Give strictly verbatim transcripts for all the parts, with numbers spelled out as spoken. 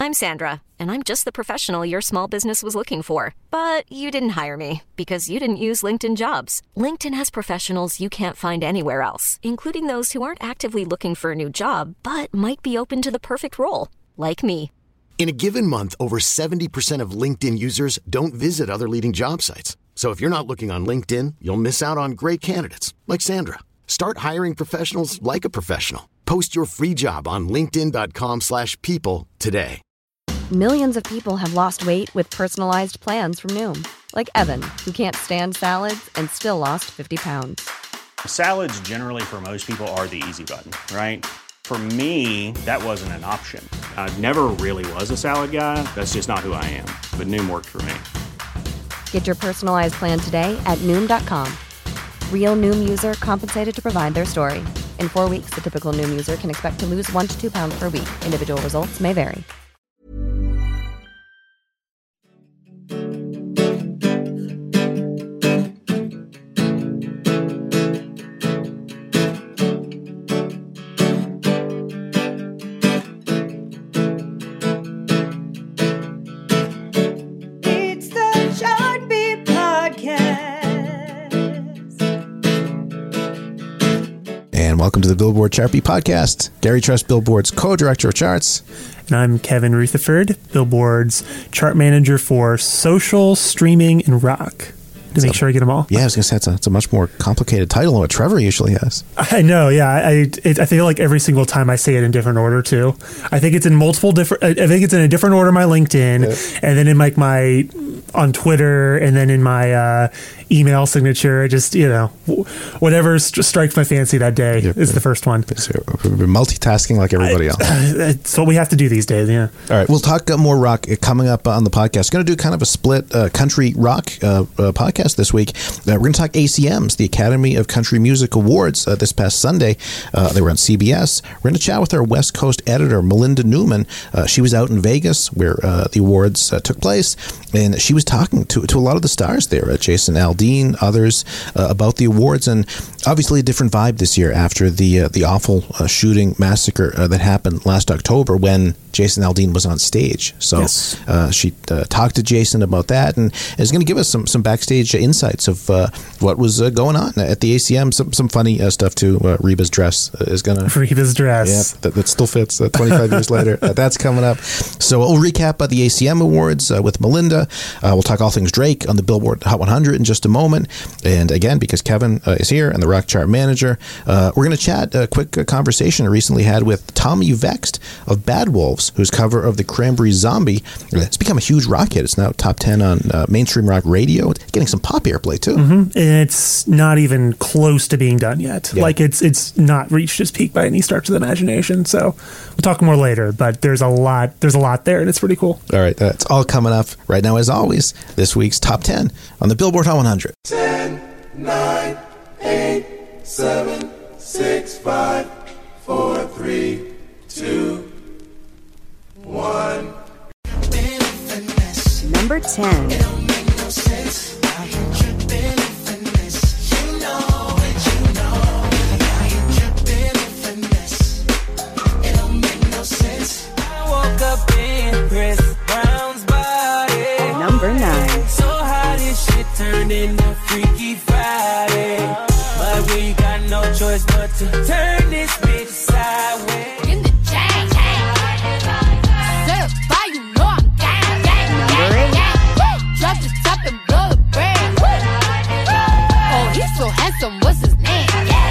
I'm Sandra, and I'm just the professional your small business was looking for. But you didn't hire me because you didn't use LinkedIn Jobs. LinkedIn has professionals you can't find anywhere else, including those who aren't actively looking for a new job, but might be open to the perfect role, like me. In a given month, over seventy percent of LinkedIn users don't visit other leading job sites. So if you're not looking on LinkedIn, you'll miss out on great candidates like Sandra. Start hiring professionals like a professional. Post your free job on linkedin dot com slash people today. Millions of people have lost weight with personalized plans from Noom. Like Evan, who can't stand salads and still lost fifty pounds. Salads generally for most people are the easy button, right? For me, that wasn't an option. I never really was a salad guy. That's just not who I am. But Noom worked for me. Get your personalized plan today at Noom dot com. Real Noom user compensated to provide their story. In four weeks, the typical Noom user can expect to lose one to two pounds per week. Individual results may vary. Welcome to the Billboard Chart Beat Podcast. Gary Trust, Billboard's co-director of charts. And I'm Kevin Rutherford, Billboard's chart manager for social, streaming, and rock. To make sure I get them all. Yeah, I was going to say, it's a, it's a much more complicated title than what Trevor usually has. I know, yeah. I it, I feel like every single time I say it in different order, too. I think it's in multiple different, I think it's in a different order, my LinkedIn, yeah. And then in like my, on Twitter, and then in my uh, email signature, just, you know, whatever st- strikes my fancy that day yep. is the first one. We're multitasking like everybody else. It's what we have to do these days, yeah. All right, we'll talk uh, more rock coming up on the podcast. Going to do kind of a split uh, country rock uh, uh, podcast this week. Uh, we're going to talk A C Ms, the Academy of Country Music Awards, uh, this past Sunday. Uh, they were on C B S. We're going to chat with our West Coast editor, Melinda Newman. Uh, she was out in Vegas where uh, the awards uh, took place, and she was talking to, to a lot of the stars there, uh, Jason Aldean, others, uh, about the awards, and obviously a different vibe this year after the uh, the awful uh, shooting massacre uh, that happened last October when Jason Aldean was on stage. So yes. uh, she uh, talked to Jason about that and is going to give us some, some backstage insights of uh, what was uh, going on at the A C M. Some some funny uh, stuff too. Uh, Reba's dress is going to... Reba's dress. Yeah, that, that still fits uh, twenty-five years later. Uh, that's coming up. So we'll recap uh, the A C M Awards uh, with Melinda. Uh, we'll talk all things Drake on the Billboard Hot one hundred in just a moment. And again, because Kevin uh, is here and the Rock Chart manager, uh, we're going to chat a quick uh, conversation I recently had with Tommy Vext of Bad Wolves, whose cover of the Cranberries' Zombie, it's become a huge rock hit. It's now top ten on uh, mainstream rock radio. It's getting some pop airplay too. Mm-hmm. And it's not even close to being done yet. Yeah. Like it's it's not reached its peak by any stretch of the imagination. So we'll talk more later, but there's a lot there's a lot there, and it's pretty cool. All right, that's all coming up right now. As always, this week's top ten on the Billboard Hot one hundred. ten, nine, eight, seven, six, five, four, three, two, one. Number ten. Number nine. So how this shit turned into Freaky Friday, but we got no choice but to turn this bitch sideways. In the chain, certified, you know I'm gang, gang, gang, gang. Drop the top and blow the brand. Oh, he's so handsome, what's his name?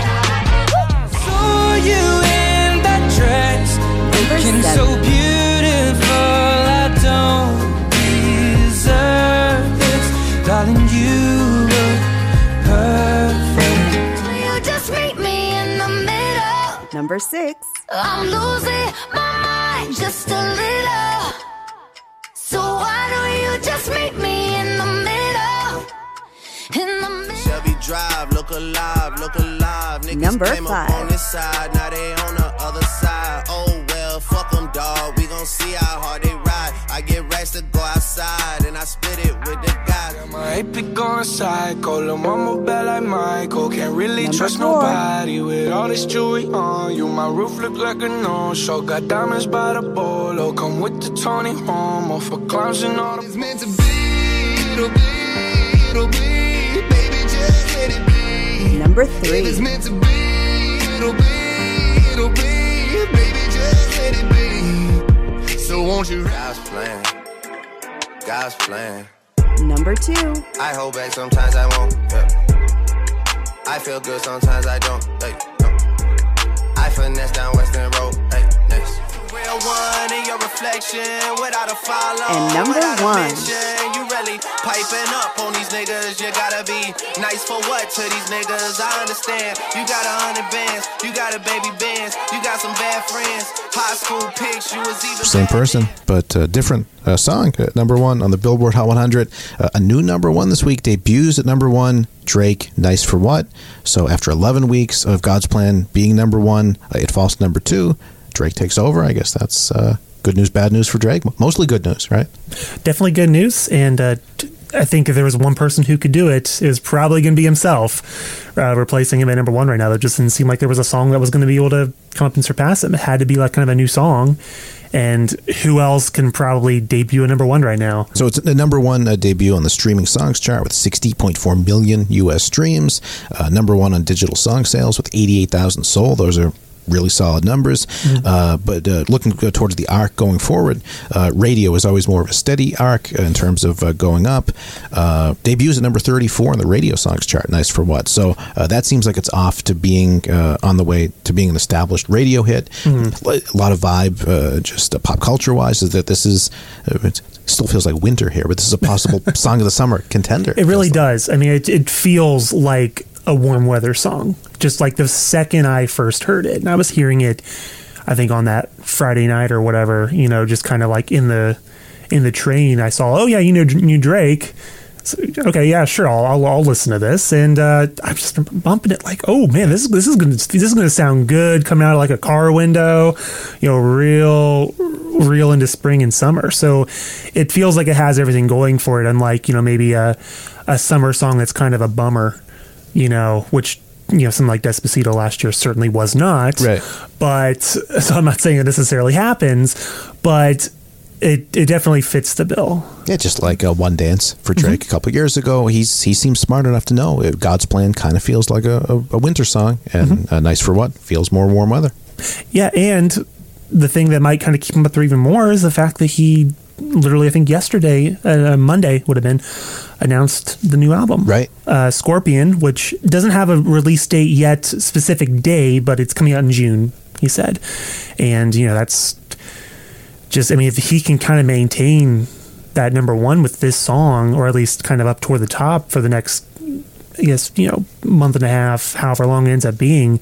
Saw you in that dress, looking so beautiful. I don't deserve this, darling. You look perfect. You just meet me in the middle. Number six. I'm losing my mind just a little. So why don't you just meet me in the middle? In the middle. Shelby Drive, look alive, look alive. Niggas Number came five. up on this side, now they on the other side. Oh well, fuck them, dawg. We gon' see how hard they ride. I get racks to go outside, and I spit it with the guys. My A P going psycho, lil' mama bad like Michael. Can't really Number trust four. nobody with all this jewelry on you. My roof look like a no-show. Got diamonds by the bolo. Come with the Tony Homo for clowns and all the... It's meant to be, it'll be, it'll be. Baby, just let it be. Number If it's three. meant to be, it'll be, it'll be. Baby, just let it be. So won't you... God's plan, God's plan. Number two. I hold back, sometimes I won't. Yeah. I feel good, sometimes I don't. Hey, no. I finesse down Western Road. Hey, next. Real one in your reflection, without a follow. And number without a one. mission. You really piping up on these niggas. You gotta be nice for what to these niggas? I understand. You got a hundred bands, you got a baby bands, you got some bad friends. High school pics, you was even Same person, but uh, different uh, song. Uh, number one on the Billboard Hot one hundred. Uh, a new number one this week debuts at number one. Drake, Nice for What? So after eleven weeks of God's Plan being number one, uh, it falls to number two. Drake takes over. I guess that's uh, good news, bad news for Drake. Mostly good news, right? Definitely good news. And uh, t- I think if there was one person who could do it, it was probably going to be himself, uh, replacing him at number one right now. There just didn't seem like there was a song that was going to be able to come up and surpass him. It had to be like kind of a new song. And who else can probably debut a number one right now? So it's the number one uh, debut on the streaming songs chart with sixty point four million U S streams. Uh, number one on digital song sales with eighty-eight thousand sold. Those are really solid numbers. Mm-hmm. Uh, but uh, looking towards the arc going forward, uh, radio is always more of a steady arc in terms of uh, going up. Uh, debuts at number thirty-four on the radio songs chart. Nice for What? So uh, that seems like it's off to being uh, on the way to being an established radio hit. Mm-hmm. A lot of vibe, uh, just uh, pop culture wise, is that this is. Uh, it still feels like winter here, but this is a possible song of the summer contender. It really like. does. I mean, it, it feels like a warm weather song. Just like the second I first heard it, and I was hearing it, I think on that Friday night or whatever, you know, just kind of like in the in the train, I saw, oh yeah, you know, new Drake. So, okay, yeah, sure, I'll, I'll I'll listen to this, and uh, I'm just bumping it like, oh man, this this is gonna this is gonna sound good coming out of like a car window, you know, real real into spring and summer. So it feels like it has everything going for it, unlike, you know, maybe a a summer song that's kind of a bummer, you know, which, you know, something like Despacito last year certainly was not. Right. But, so I'm not saying it necessarily happens, but it it definitely fits the bill. Yeah, just like uh, One Dance for Drake mm-hmm. a couple of years ago. He's He seems smart enough to know it, God's Plan kind of feels like a, a, a winter song, and mm-hmm. uh, Nice for What feels more warm weather. Yeah, and the thing that might kind of keep him up there even more is the fact that he literally, I think yesterday, uh, Monday would have been, announced the new album. Right. Uh, Scorpion, which doesn't have a release date yet, specific day, but it's coming out in June, he said. And, you know, that's just, I mean, if he can kind of maintain that number one with this song, or at least kind of up toward the top for the next, I guess, you know, month and a half, however long it ends up being,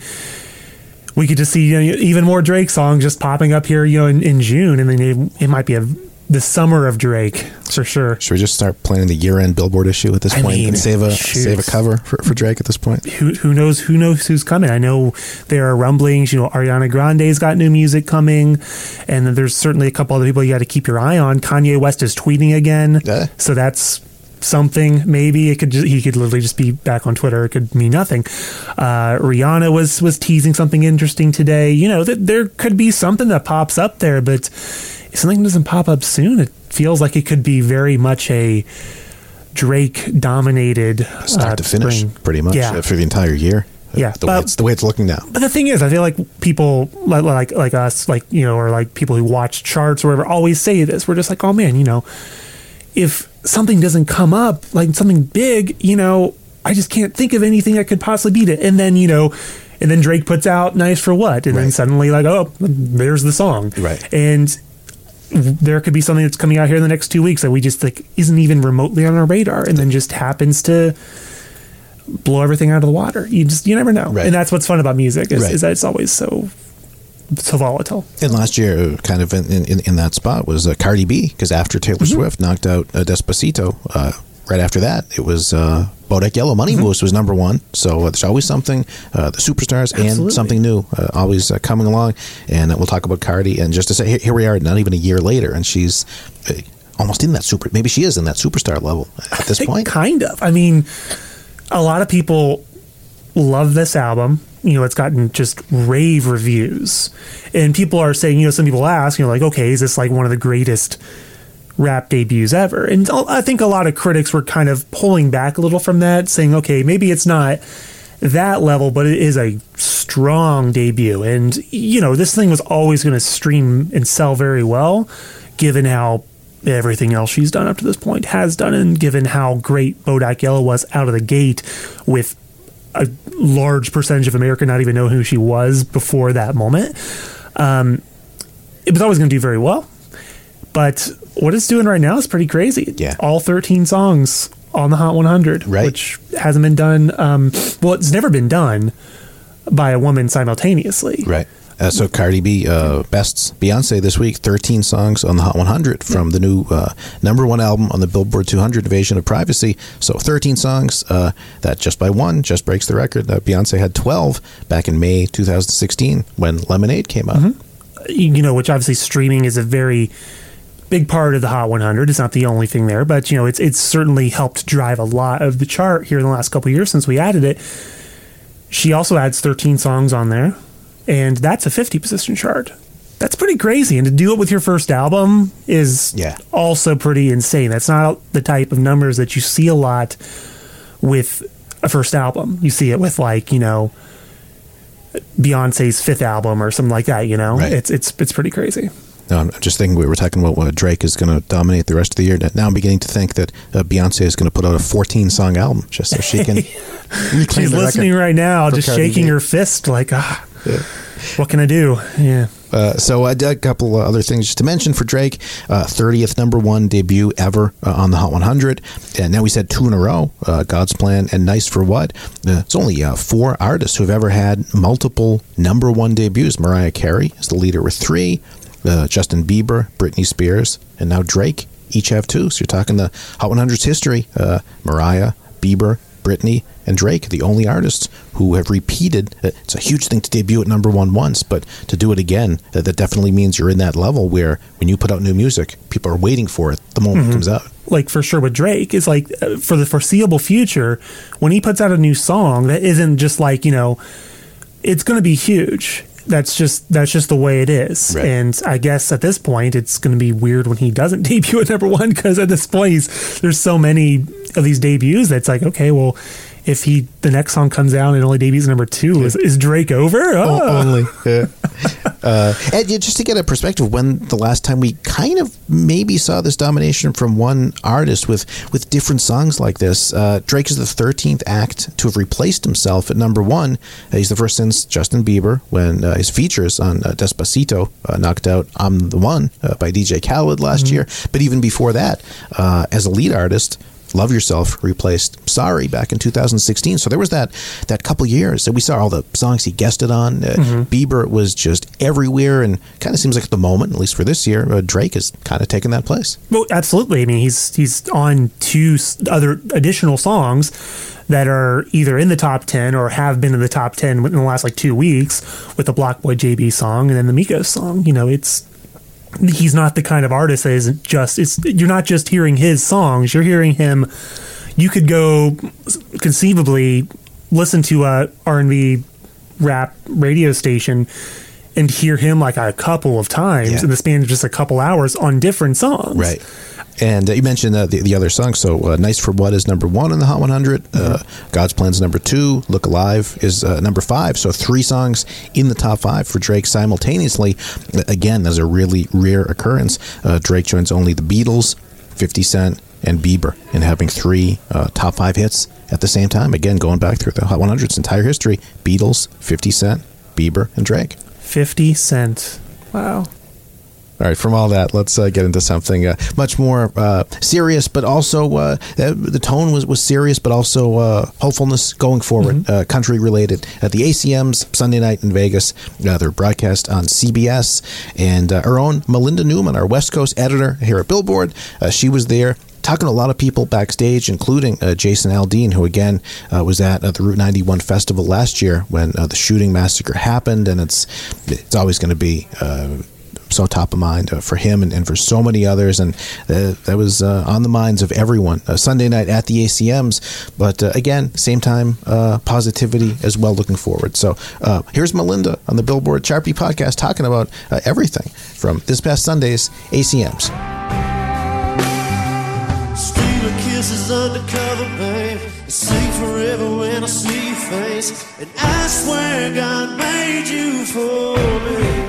we could just see, you know, even more Drake songs just popping up here, you know, in, in June. And then it, it might be a the summer of Drake, for sure. Should we just start planning the year-end Billboard issue at this I point mean, and save a shoot. save a cover for, for Drake at this point? Who who knows who knows who's coming? I know there are rumblings. You know, Ariana Grande's got new music coming, and then there's certainly a couple other people you got to keep your eye on. Kanye West is tweeting again, yeah. So that's something. Maybe it could just, he could literally just be back on Twitter. It could mean nothing. Uh, Rihanna was was teasing something interesting today. You know, that there could be something that pops up there, but if something doesn't pop up soon, it feels like it could be very much a Drake dominated start uh, to finish, spring. pretty much yeah. for the entire year. Yeah, the, but, way it's, the way it's looking now. But the thing is, I feel like people like, like like us, like, you know, or like people who watch charts or whatever, always say this. We're just like, oh man, you know, if something doesn't come up, like something big, you know, I just can't think of anything that could possibly beat it. And then, you know, and then Drake puts out Nice for What, and right. then suddenly like, oh, there's the song, right? And there could be something that's coming out here in the next two weeks that we just like isn't even remotely on our radar, and then just happens to blow everything out of the water. You just you never know, right. And that's what's fun about music is, right. is that it's always so so volatile. And last year, kind of in in, in that spot was uh, Cardi B, because after Taylor mm-hmm. Swift knocked out uh, Despacito, uh, right after that, it was uh, Bodak Yellow. Money mm-hmm. Moose was number one. So uh, there's always something, uh, the superstars Absolutely. and something new uh, always uh, coming along. And uh, we'll talk about Cardi. And just to say, here, here we are, not even a year later, and she's uh, almost in that super. Maybe she is in that superstar level at this point. Kind of. I mean, a lot of people love this album. You know, it's gotten just rave reviews. And people are saying, you know, some people ask, you know, like, okay, is this like one of the greatest rap debuts ever? And I think a lot of critics were kind of pulling back a little from that, saying, okay, maybe it's not that level, but it is a strong debut. And, you know, this thing was always going to stream and sell very well, given how everything else she's done up to this point has done, and given how great Bodak Yellow was out of the gate, with a large percentage of America not even know who she was before that moment. Um, it was always going to do very well. But what it's doing right now is pretty crazy. Yeah. All thirteen songs on the Hot one hundred, right. which hasn't been done. Um, well, it's never been done by a woman simultaneously. Right. Uh, so Cardi B uh, bests Beyonce this week, thirteen songs on the Hot one hundred from the new uh, number one album on the Billboard two hundred, Invasion of Privacy. So thirteen songs, uh, that just by one just breaks the record. Uh, Beyonce had twelve back in May two thousand sixteen when Lemonade came out. Mm-hmm. You know, which obviously streaming is a very big part of the Hot one hundred. It's not the only thing there, but, you know, it's it's certainly helped drive a lot of the chart here in the last couple of years since we added it. She also adds thirteen songs on there. And that's a fifty position chart. That's pretty crazy. And to do it with your first album is yeah. also pretty insane. That's not the type of numbers that you see a lot with a first album. You see it with, like, you know, Beyonce's fifth album or something like that, you know? Right. It's it's it's pretty crazy. No, I'm just thinking we were talking about what Drake is going to dominate the rest of the year. Now I'm beginning to think that uh, Beyonce is going to put out a fourteen song album just so she can reclaim She's the listening right now, just Cardi shaking B. her fist like, ah, yeah. What can I do? Yeah. Uh, so I did a couple of other things just to mention for Drake. Uh, thirtieth number one debut ever uh, on the Hot one hundred. And now he's had two in a row, uh, God's Plan and Nice for What. Uh, it's only uh, four artists who have ever had multiple number one debuts. Mariah Carey is the leader with three. Uh, Justin Bieber, Britney Spears, and now Drake each have two. So you're talking the Hot one hundred's history. Uh, Mariah, Bieber, Britney, and Drake, the only artists who have repeated. Uh, it's a huge thing to debut at number one once, but to do it again, uh, that definitely means you're in that level where when you put out new music, people are waiting for it the moment mm-hmm. it comes out. Like, for sure with Drake, is like, uh, for the foreseeable future, when he puts out a new song that isn't just like, you know, it's going to be huge. That's just that's just the way it is. Right. And I guess at this point, it's going to be weird when he doesn't debut at number one, because at this point, he's, there's so many of these debuts that's like, okay, well, if he the next song comes out and only debuts at number two, yeah. is, is Drake over? Oh. O- only. Yeah. uh, and just to get a perspective, when the last time we kind of maybe saw this domination from one artist with, with different songs like this, uh, Drake is the thirteenth act to have replaced himself at number one. Uh, he's the first since Justin Bieber, when uh, his features on uh, Despacito uh, knocked out I'm the One uh, by D J Khaled last mm-hmm. year. But even before that, uh, as a lead artist, Love Yourself replaced Sorry back in two thousand sixteen. So there was that that couple years that we saw all the songs he guested on. Uh, mm-hmm. Bieber was just everywhere, and kind of seems like at the moment, at least for this year, uh, Drake has kind of taken that place. Well, absolutely. I mean, he's he's on two other additional songs that are either in the top ten or have been in the top ten in the last like two weeks, with the Block Boy J B song and then the Migos song. You know, it's he's not the kind of artist that isn't just, it's, you're not just hearing his songs, you're hearing him. You could go conceivably listen to a R and B rap radio station and hear him like a couple of times yeah. in the span of just a couple hours on different songs. Right. And uh, you mentioned uh, the, the other songs. So uh, Nice for What is number one on the Hot one hundred. Uh, mm-hmm. God's Plan's number two. Look Alive is uh, number five. So three songs in the top five for Drake simultaneously. Again, that's a really rare occurrence. Uh, Drake joins only the Beatles, fifty Cent, and Bieber in having three uh, top five hits at the same time. Again, going back through the Hot one hundred's entire history, Beatles, fifty Cent, Bieber, and Drake. fifty Cent. Wow. All right, from all that, let's uh, get into something uh, much more uh, serious, but also uh, the tone was, was serious, but also uh, hopefulness going forward, mm-hmm. uh, country related. At the A C Ms Sunday night in Vegas, uh, they're broadcast on C B S, and uh, our own Melinda Newman, our West Coast editor here at Billboard, uh, she was there. talking to a lot of people backstage, including uh, Jason Aldean, who again uh, was at uh, the Route ninety-one festival last year when uh, the shooting massacre happened, and it's it's always going to be uh, so top of mind uh, for him and, and for so many others, and uh, that was uh, on the minds of everyone. Uh, Sunday night at the A C Ms, but uh, again, same time, uh, positivity as well, looking forward. So uh, here's Melinda on the Billboard Chart Beat podcast talking about uh, everything from this past Sunday's A C Ms. Steal a kisses undercover, babe. Sing forever when I see your face, and I swear God made you for me.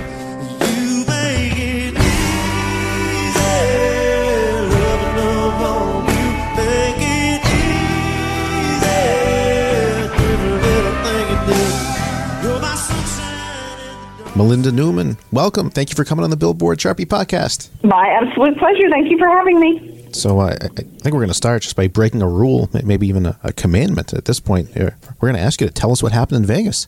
Melinda Newman, welcome. Thank you for coming on the Billboard Chart Beat podcast. My absolute pleasure. Thank you for having me. So uh, I think we're going to start just by breaking a rule, maybe even a, a commandment at this point. We're going to ask you to tell us what happened in Vegas.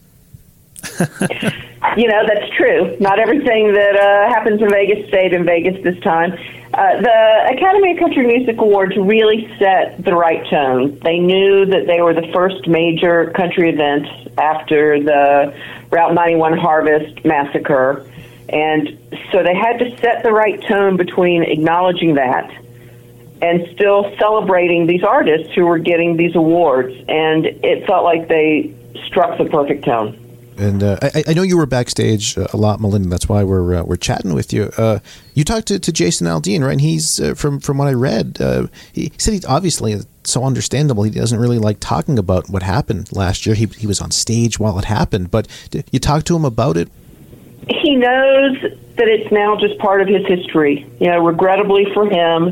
You know, that's true. Not everything that uh, happens in Vegas stayed in Vegas this time. Uh, the Academy of Country Music Awards really set the right tone. They knew that they were the first major country event after the Route ninety-one Harvest massacre, and so they had to set the right tone between acknowledging that and still celebrating these artists who were getting these awards, and it felt like they struck the perfect tone. And uh, I, I know you were backstage a lot, Melinda. That's why we're uh, we're chatting with you. Uh, you talked to, to Jason Aldean, right? And he's uh, from from what I read. Uh, he said he's obviously so understandable. He doesn't really like talking about what happened last year. He he was on stage while it happened. But you talked to him about it. He knows that it's now just part of his history. You know, regrettably for him,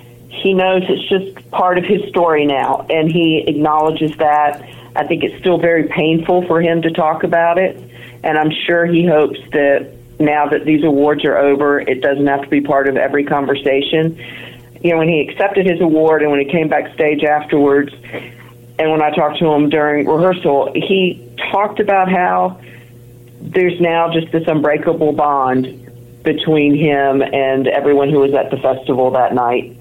he knows it's just part of his story now, and he acknowledges that. I think it's still very painful for him to talk about it, and I'm sure he hopes that now that these awards are over, it doesn't have to be part of every conversation. You know, when he accepted his award and when he came backstage afterwards, and when I talked to him during rehearsal, he talked about how there's now just this unbreakable bond between him and everyone who was at the festival that night,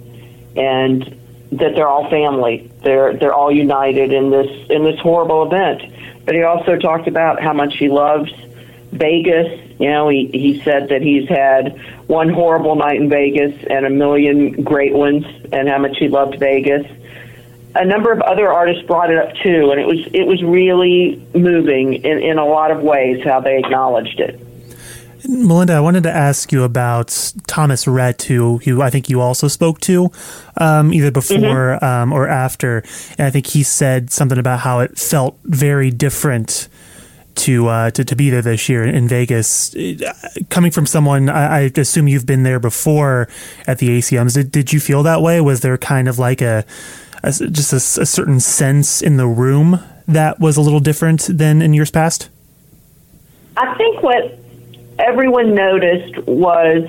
and that they're all family. They're they're all united in this in this horrible event. But he also talked about how much he loves Vegas. You know, he, he said that he's had one horrible night in Vegas and a million great ones, and how much he loved Vegas. A number of other artists brought it up too, and it was it was really moving in, in a lot of ways how they acknowledged it. Melinda, I wanted to ask you about Thomas Rhett, who, who I think you also spoke to, um, either before mm-hmm. um, or after. And I think he said something about how it felt very different to uh, to, to be there this year in Vegas. Coming from someone, I, I assume you've been there before at the A C Ms. Did, did you feel that way? Was there kind of like a, a just a, a certain sense in the room that was a little different than in years past? I think what everyone noticed was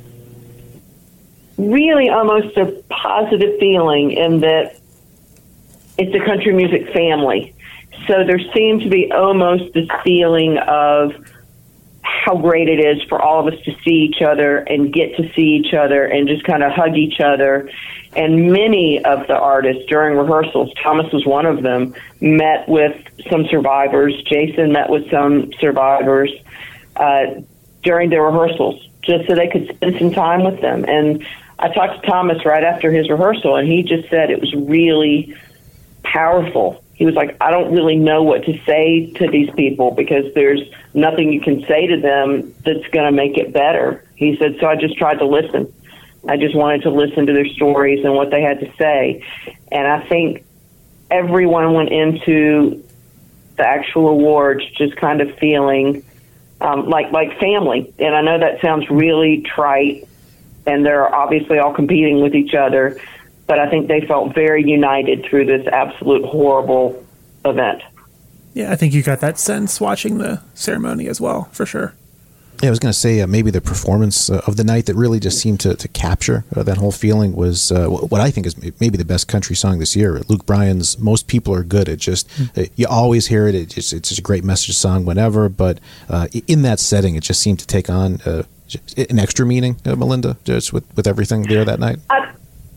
really almost a positive feeling in that it's a country music family. So there seemed to be almost this feeling of how great it is for all of us to see each other and get to see each other and just kind of hug each other. And many of the artists during rehearsals, Thomas was one of them, met with some survivors. Jason met with some survivors uh, during their rehearsals, just so they could spend some time with them. And I talked to Thomas right after his rehearsal, and he just said it was really powerful. He was like, I don't really know what to say to these people because there's nothing you can say to them that's going to make it better. He said, so I just tried to listen. I just wanted to listen to their stories and what they had to say. And I think everyone went into the actual awards just kind of feeling Um, like like family. And I know that sounds really trite, and they're obviously all competing with each other, but I think they felt very united through this absolute horrible event. Yeah, I think you got that sense watching the ceremony as well, for sure. Yeah, I was going to say uh, maybe the performance uh, of the night that really just seemed to, to capture uh, that whole feeling was uh, what I think is maybe the best country song this year. Luke Bryan's Most People Are Good. It just, mm-hmm. uh, you always hear it. It just, it's just a great message song whenever, but uh, in that setting, it just seemed to take on uh, an extra meaning, uh, Melinda, just with, with everything there that night. I,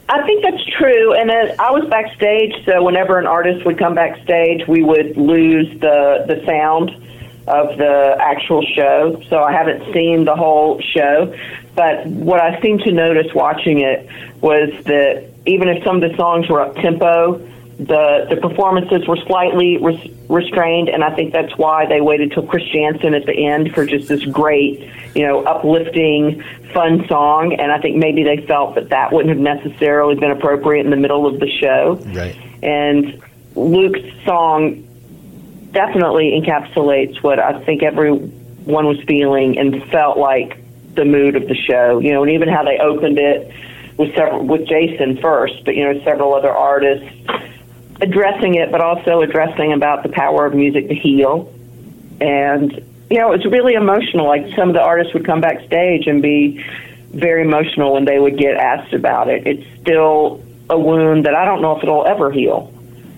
I think that's true, and uh, I was backstage, so whenever an artist would come backstage, we would lose the the sound of the actual show, so I haven't seen the whole show, but what I seemed to notice watching it was that even if some of the songs were up-tempo, the, the performances were slightly res- restrained, and I think that's why they waited till Chris Jansen at the end for just this great, you know, uplifting, fun song, and I think maybe they felt that that wouldn't have necessarily been appropriate in the middle of the show. Right. And Luke's song definitely encapsulates what I think everyone was feeling and felt like the mood of the show. You know, and even how they opened it with several, with Jason first, but, you know, several other artists addressing it, but also addressing about the power of music to heal. And, you know, it was really emotional. Like, some of the artists would come backstage and be very emotional when they would get asked about it. It's still a wound that I don't know if it'll ever heal.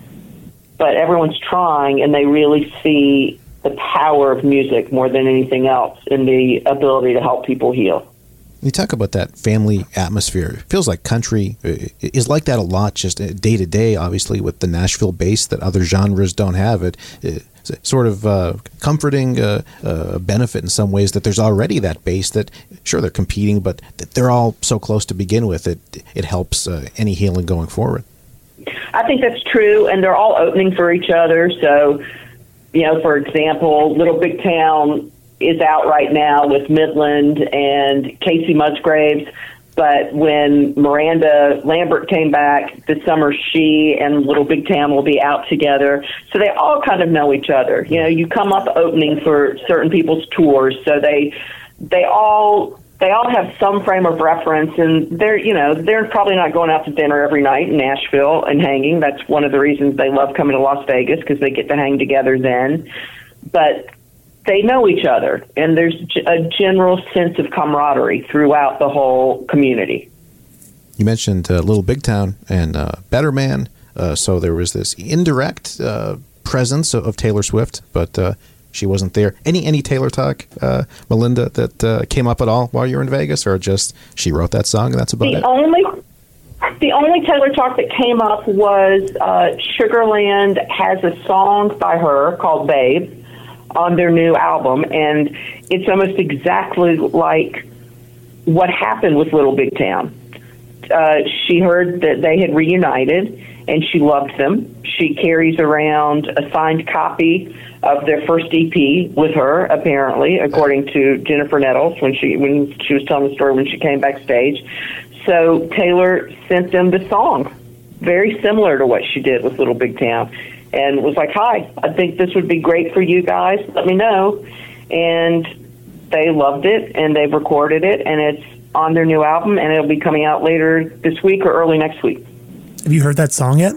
But everyone's trying, and they really see the power of music more than anything else in the ability to help people heal. You talk about that family atmosphere. It feels like country is like that a lot, just day to day, obviously, with the Nashville bass that other genres don't have. It it's sort of uh, comforting uh, uh, benefit in some ways that there's already that bass that, sure, they're competing, but they're all so close to begin with. It, it helps uh, any healing going forward. I think that's true, and they're all opening for each other. So, you know, for example, Little Big Town is out right now with Midland and Casey Musgraves, but when Miranda Lambert came back this summer, she and Little Big Town will be out together. So they all kind of know each other. You know, you come up opening for certain people's tours, so they they all they all have some frame of reference, and they're, you know, they're probably not going out to dinner every night in Nashville and hanging. That's one of the reasons they love coming to Las Vegas, because they get to hang together then. But they know each other, and there's a general sense of camaraderie throughout the whole community. You mentioned uh, Little Big Town and uh, Better Man, uh, so there was this indirect uh, presence of, of Taylor Swift, but uh, she wasn't there. Any any Taylor talk, uh, Melinda, that uh, came up at all while you were in Vegas, or just she wrote that song and that's about the it? Only, the only Taylor talk that came up was uh, Sugarland has a song by her called Babe on their new album, and it's almost exactly like what happened with Little Big Town. Uh, she heard that they had reunited, and she loved them. She carries around a signed copy of their first E P with her, apparently, according to Jennifer Nettles when she when she was telling the story when she came backstage. So Taylor sent them the song, very similar to what she did with Little Big Town, and was like, hi, I think this would be great for you guys. Let me know. And they loved it, and they've recorded it, and it's on their new album, and it'll be coming out later this week or early next week. Have you heard that song yet?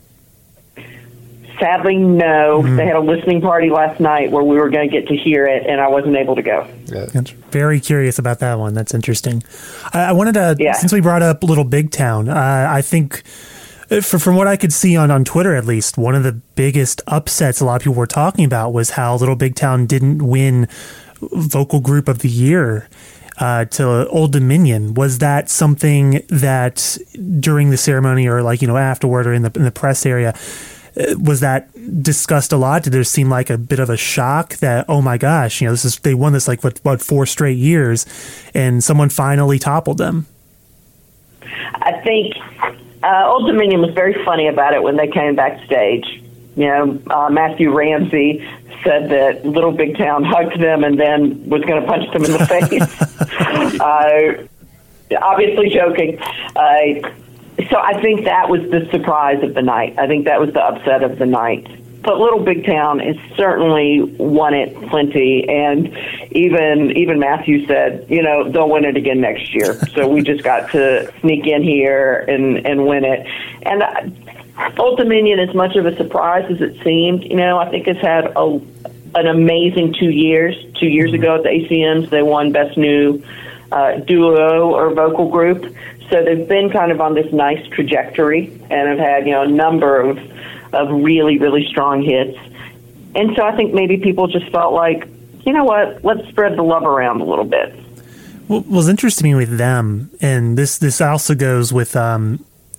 Sadly, no. Mm-hmm. They had a listening party last night where we were going to get to hear it, and I wasn't able to go. Yeah. That's very curious about that one. That's interesting. I, I wanted to, yeah. since we brought up Little Big Town, uh, I think... For, from what I could see on, on Twitter, at least, one of the biggest upsets a lot of people were talking about was how Little Big Town didn't win Vocal Group of the Year uh, to Old Dominion. Was that something that during the ceremony, or like, you know, afterward, or in the in the press area, was that discussed a lot? Did there seem like a bit of a shock that, oh my gosh, you know, this is they won this like what, what four straight years, and someone finally toppled them? I think uh, Old Dominion was very funny about it when they came backstage. You know, uh, Matthew Ramsey said that Little Big Town hugged them and then was going to punch them in the face. uh, obviously joking. Uh, so I think that was the surprise of the night. I think that was the upset of the night. But Little Big Town has certainly won it plenty, and even even Matthew said, you know, they'll win it again next year. So we just got to sneak in here and, and win it. And uh, Old Dominion, as much of a surprise as it seemed, you know, I think it's had a, an amazing two years. Two years ago at the A C Ms, they won Best New uh, Duo or Vocal Group. So they've been kind of on this nice trajectory and have had, you know, a number of of really, really strong hits. And so I think maybe people just felt like, you know what, let's spread the love around a little bit. What was interesting to me with them, and this, this also goes with um,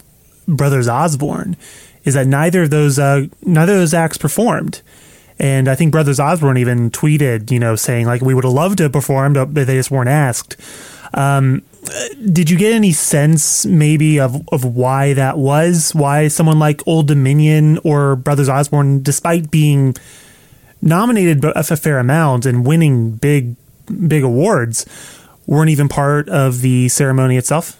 Brothers Osborne is that neither of those uh, neither of those acts performed. And I think Brothers Osborne even tweeted, you know, saying like, we would have loved to have performed, but they just weren't asked. Um, did you get any sense maybe of, of why that was? Why someone like Old Dominion or Brothers Osborne, despite being nominated a fair amount and winning big, big awards, weren't even part of the ceremony itself?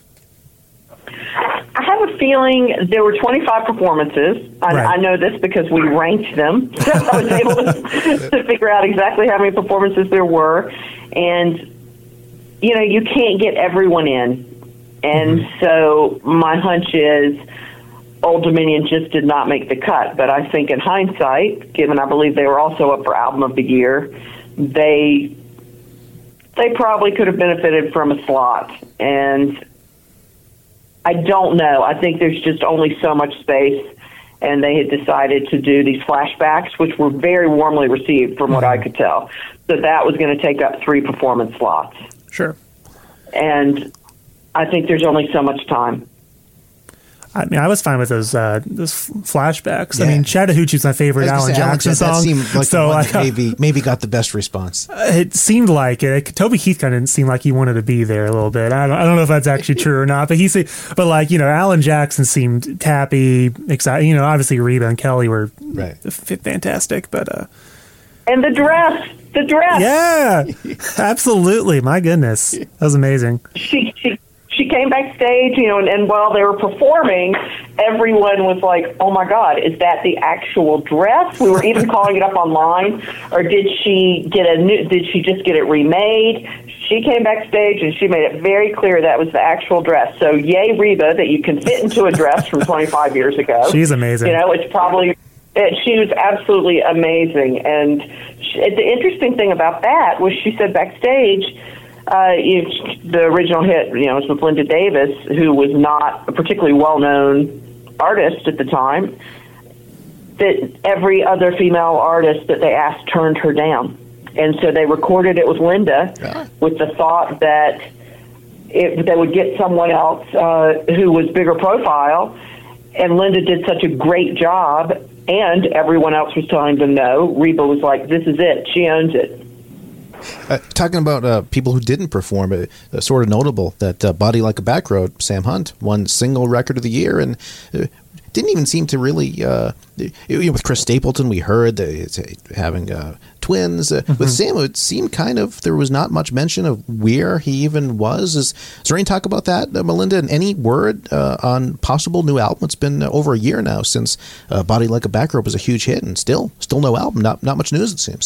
I have a feeling there were twenty-five performances. I, Right. I know this because we ranked them. So I was able to, to figure out exactly how many performances there were. And, you know, you can't get everyone in. And mm-hmm. so my hunch is Old Dominion just did not make the cut. But I think in hindsight, given I believe they were also up for Album of the Year, they they probably could have benefited from a slot. And I don't know. I think there's just only so much space, and they had decided to do these flashbacks, which were very warmly received from what I could tell. So that was going to take up three performance slots. Sure. And I think there's only so much time. I mean, I was fine with those uh, those flashbacks. Yeah. I mean, Chattahoochee's my favorite I was Alan gonna say, Jackson that song. seemed like so the one I, that maybe maybe got the best response. it seemed like it. Toby Keith kind of didn't seem like he wanted to be there a little bit. I don't, I don't know if that's actually true or not, but he se- but like, you know, Alan Jackson seemed happy, excited. You know, obviously Reba and Kelly were right. f- fantastic, but uh, and the dress, the dress, yeah, absolutely. My goodness, that was amazing. She she. She came backstage, you know, and, and while they were performing, everyone was like, oh, my God, is that the actual dress? We were even calling it up online. Or did she get a new, did she just get it remade? She came backstage and she made it very clear that was the actual dress. So yay, Reba, that you can fit into a dress from twenty-five years ago. She's amazing. You know, it's probably, it, she was absolutely amazing. And she, the interesting thing about that was she said backstage, Uh, you, the original hit, you know, was with Linda Davis, who was not a particularly well-known artist at the time, that every other female artist that they asked turned her down. And so they recorded it with Linda yeah. with the thought that it, they would get someone else uh, who was bigger profile, and Linda did such a great job, and everyone else was telling them no. Reba was like, this is it. She owns it. Uh, talking about uh, people who didn't perform, uh, uh, sort of notable that uh, Body Like a Back Road, Sam Hunt, won single record of the year and uh, didn't even seem to really, uh, you know, with Chris Stapleton, we heard that it's uh, having uh, twins. Uh, mm-hmm. With Sam, it seemed kind of, there was not much mention of where he even was. Is, is there any talk about that, uh, Melinda, and any word uh, on possible new album? It's been uh, over a year now since uh, Body Like a Back Road was a huge hit, and still, still no album, not, not much news, it seems.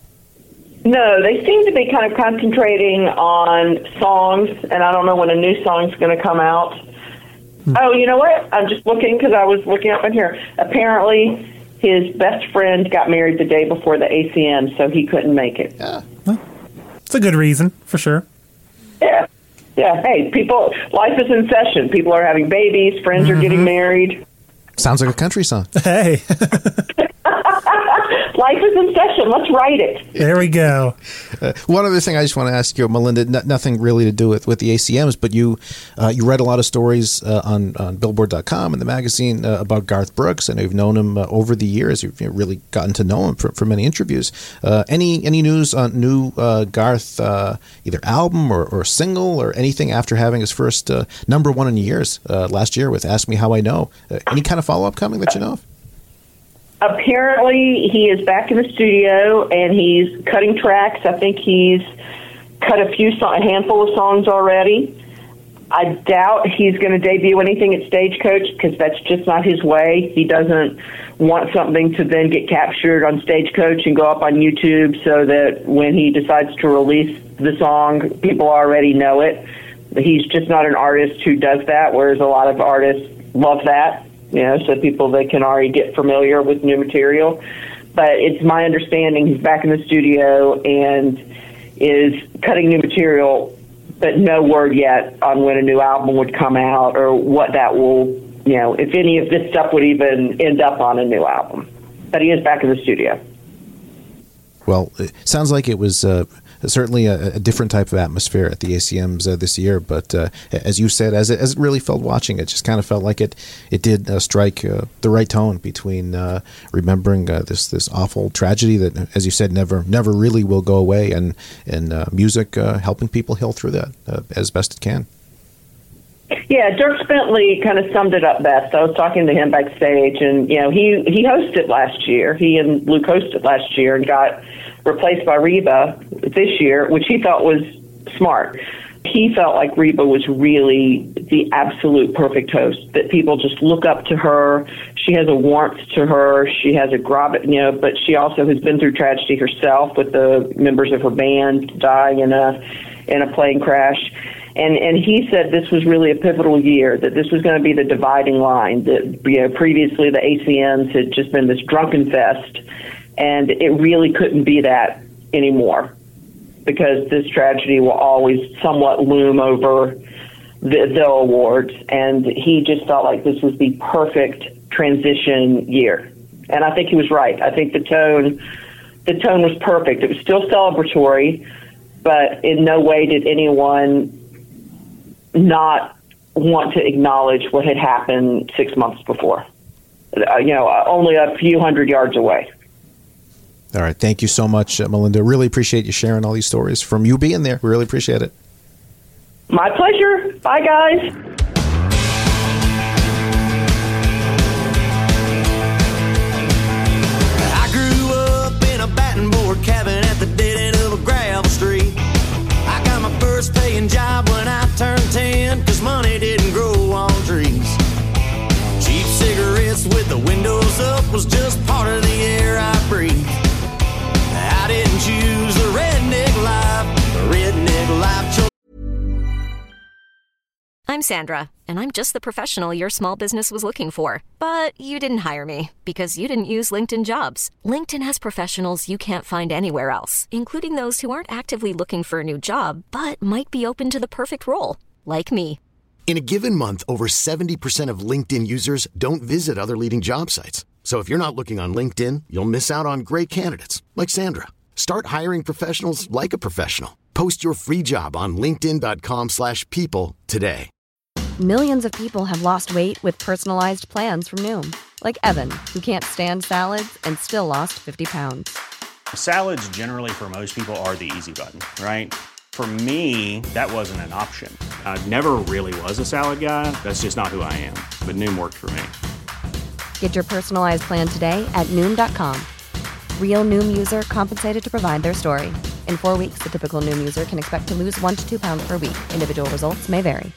No, they seem to be kind of concentrating on songs, and I don't know when a new song's going to come out. Hmm. Oh, you know what? I'm just looking because I was looking up in here. Apparently, his best friend got married the day before the A C M, so he couldn't make it. Yeah. Well, it's a good reason, for sure. Yeah. Yeah. Hey, people, life is in session. People are having babies. Friends mm-hmm. are getting married. Sounds like a country song. Hey. Life is in session. Let's write it. There we go. Uh, one other thing I just want to ask you, Melinda, n- nothing really to do with, with the A C Ms, but you uh, you read a lot of stories uh, on, on Billboard dot com and the magazine uh, about Garth Brooks. I know you've known him uh, over the years. You've you know, really gotten to know him for, for many interviews. Uh, any any news on new uh, Garth, uh, either album or, or single or anything after having his first uh, number one in years uh, last year with Ask Me How I Know? Uh, any kind of follow-up coming that you know of? Apparently, he is back in the studio, and he's cutting tracks. I think he's cut a few, so- a handful of songs already. I doubt he's going to debut anything at Stagecoach because that's just not his way. He doesn't want something to then get captured on Stagecoach and go up on YouTube so that when he decides to release the song, people already know it. He's just not an artist who does that, whereas a lot of artists love that. You know, so people that can already get familiar with new material. But it's my understanding he's back in the studio and is cutting new material, but no word yet on when a new album would come out or what that will, you know, if any of this stuff would even end up on a new album. But he is back in the studio. Well, it sounds like it was uh, certainly a, a different type of atmosphere at the A C Ms uh, this year. But uh, as you said, as it, as it really felt watching it, just kind of felt like it it did uh, strike uh, the right tone between uh, remembering uh, this this awful tragedy that, as you said, never never really will go away, and and uh, music uh, helping people heal through that uh, as best it can. Yeah, Dirk Bentley kind of summed it up best. I was talking to him backstage, and you know, he he hosted last year. He and Luke hosted last year and got replaced by Reba this year, which he thought was smart. He felt like Reba was really the absolute perfect host, that people just look up to her. She has a warmth to her. She has a grav, you know, but she also has been through tragedy herself with the members of her band dying in a in a plane crash. And and he said this was really a pivotal year, that this was going to be the dividing line, that, you know, previously the A C Ms had just been this drunken fest, and it really couldn't be that anymore, because this tragedy will always somewhat loom over the, the awards. And he just felt like this was the perfect transition year. And I think he was right. I think the tone, the tone was perfect. It was still celebratory, but in no way did anyone not want to acknowledge what had happened six months before, uh, you know, uh, only a few hundred yards away. All right. Thank you so much, uh, Melinda. Really appreciate you sharing all these stories, from you being there. We really appreciate it. My pleasure. Bye, guys. I grew up in a batting board cabin at the dead end of a gravel street. I got my first paying job when I turned ten, cause money didn't grow on trees. Cheap cigarettes with the windows up was just part of the air I breathed. I didn't choose the redneck life, the redneck life chose. I'm Sandra, and I'm just the professional your small business was looking for. But you didn't hire me because you didn't use LinkedIn Jobs. LinkedIn has professionals you can't find anywhere else, including those who aren't actively looking for a new job, but might be open to the perfect role, like me. In a given month, over seventy percent of LinkedIn users don't visit other leading job sites. So if you're not looking on LinkedIn, you'll miss out on great candidates like Sandra. Start hiring professionals like a professional. Post your free job on linkedin.com slash people today. Millions of people have lost weight with personalized plans from Noom. Like Evan, who can't stand salads and still lost fifty pounds. Salads generally for most people are the easy button, right? For me, that wasn't an option. I never really was a salad guy. That's just not who I am. But Noom worked for me. Get your personalized plan today at Noom dot com. Real Noom user compensated to provide their story. In four weeks, the typical Noom user can expect to lose one to two pounds per week. Individual results may vary.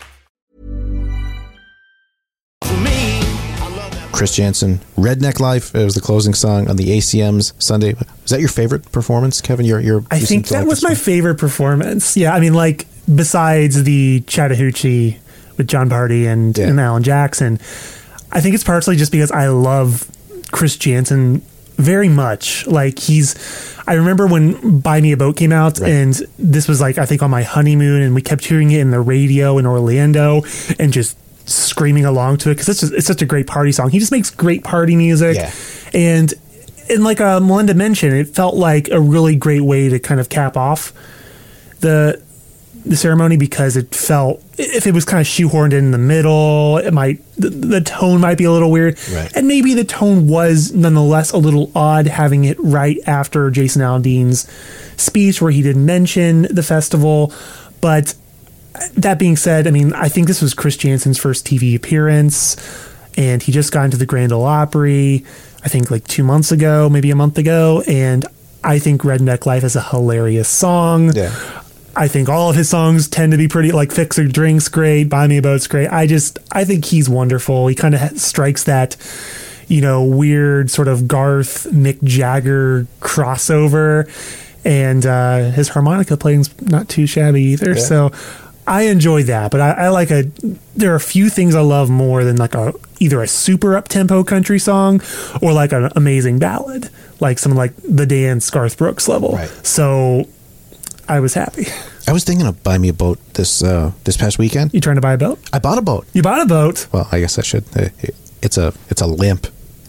Chris Janson, Redneck Life. It was the closing song on the A C Ms Sunday. Was that your favorite performance, Kevin? You're, you're, I you think that like was my one. favorite performance. Yeah, I mean, like, besides the Chattahoochee with John Party and, yeah. and Alan Jackson, I think it's partially just because I love Chris Janson very much. Like, he's, I remember when Buy Me a Boat came out, right. and this was like, I think on my honeymoon, and we kept hearing it in the radio in Orlando and just screaming along to it, because it's just, it's such a great party song. He just makes great party music. Yeah. And, and like uh, Melinda mentioned, it felt like a really great way to kind of cap off the the ceremony, because it felt, if it was kind of shoehorned in the middle, it might, the, the tone might be a little weird. Right. And maybe the tone was nonetheless a little odd, having it right after Jason Aldean's speech where he didn't mention the festival. But that being said, I mean, I think this was Chris Janson's first T V appearance, and he just got into the Grand Ole Opry, I think like two months ago, maybe a month ago, and I think Redneck Life is a hilarious song. Yeah. I think all of his songs tend to be pretty, like Fix Your Drinks great, Buy Me a Boat's great. I just, I think he's wonderful. He kind of strikes that, you know, weird sort of Garth, Mick Jagger crossover, and uh, his harmonica playing's not too shabby either. Yeah. So I enjoy that, but I, I like a, there are a few things I love more than like a, either a super up-tempo country song or like an amazing ballad, like something like The Dance, Garth Brooks level. Right. So I was happy. I was thinking of buying me a boat this uh, this past weekend. You trying to buy a boat? I bought a boat. You bought a boat? Well, I guess I should. It's a it's a limp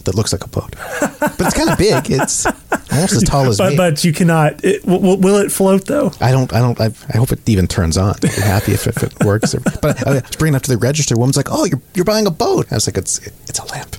that looks like a boat. But it's kind of big. It's almost as tall as but, me. But you cannot. It, will, will it float though? I don't. I don't. I, I hope it even turns on. I'd be happy if, if it works. But I was bringing it up to the register. Woman's like, "Oh, you're you're buying a boat." I was like, "It's it's a lamp."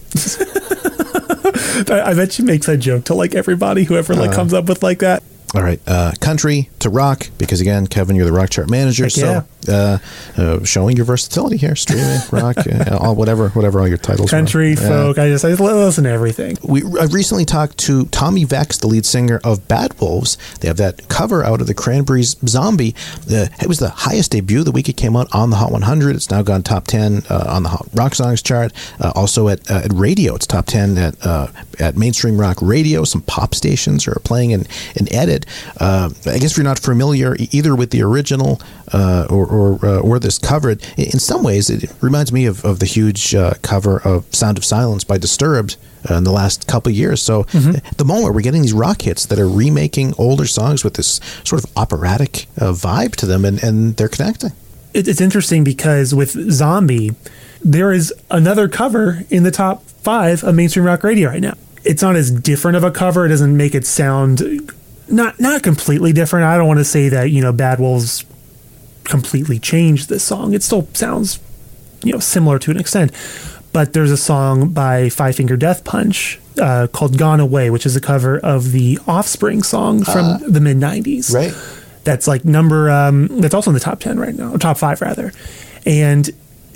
I, I bet she makes that joke to like everybody, whoever like uh, comes up with like that. All right, uh, country to rock, because again, Kevin, you're the rock chart manager, Heck so yeah. uh, uh, showing your versatility here, streaming, rock, uh, all whatever, whatever all your titles. Country, were. folk. Yeah. I just I listen to everything. We I recently talked to Tommy Vext, the lead singer of Bad Wolves. They have that cover out of the Cranberries' Zombie. Uh, it was the highest debut the week it came out on the Hot one hundred. It's now gone top ten uh, on the Hot Rock Songs chart. Uh, also at uh, at radio, it's top ten at uh, at mainstream rock radio. Some pop stations are playing an an edit. Uh, I guess if you're not familiar either with the original uh, or or, uh, or this cover, in some ways it reminds me of, of the huge uh, cover of Sound of Silence by Disturbed uh, in the last couple of years. So mm-hmm. at the moment we're getting these rock hits that are remaking older songs with this sort of operatic uh, vibe to them, and, and they're connecting. It's interesting because with Zombie, there is another cover in the top five of mainstream rock radio right now. It's not as different of a cover. It doesn't make it sound... Not not completely different. I don't want to say that, you know, Bad Wolves completely changed this song. It still sounds, you know, similar to an extent. But there's a song by Five Finger Death Punch uh, called Gone Away, which is a cover of the Offspring song from uh, the mid nineties. Right. That's like number, um, that's also in the top ten right now, or top five rather. And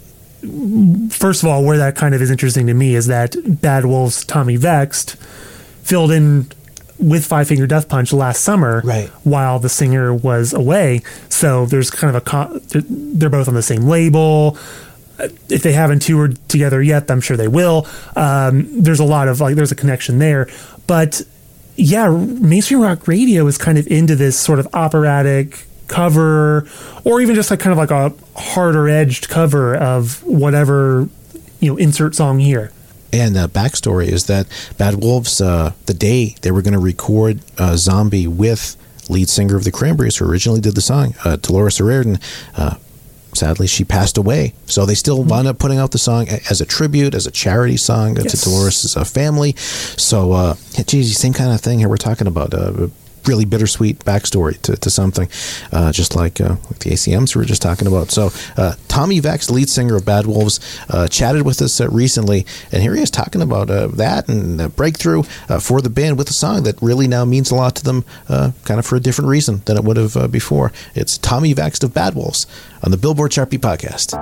first of all, where that kind of is interesting to me is that Bad Wolves' Tommy Vext filled in with Five Finger Death Punch last summer, right, while the singer was away. So there's kind of a, they're both on the same label. If they haven't toured together yet, I'm sure they will. Um, there's a lot of like, there's a connection there. But yeah, mainstream rock radio is kind of into this sort of operatic cover, or even just like kind of like a harder edged cover of whatever, you know, insert song here. And the backstory is that Bad Wolves, uh, the day they were going to record uh, Zombie with lead singer of the Cranberries, who originally did the song, uh, Dolores O'Riordan, uh, sadly, she passed away. So they still wound up putting out the song as a tribute, as a charity song yes. to Dolores' uh, family. So, uh, geez, same kind of thing here we're talking about. Uh, really bittersweet backstory to, to something, uh, just like, uh, like the A C Ms we were just talking about. So uh, Tommy Vext, lead singer of Bad Wolves, uh, chatted with us uh, recently, and here he is talking about uh, that and the breakthrough uh, for the band with a song that really now means a lot to them, uh, kind of for a different reason than it would have uh, before. It's Tommy Vext of Bad Wolves on the Billboard Chart Beat Podcast.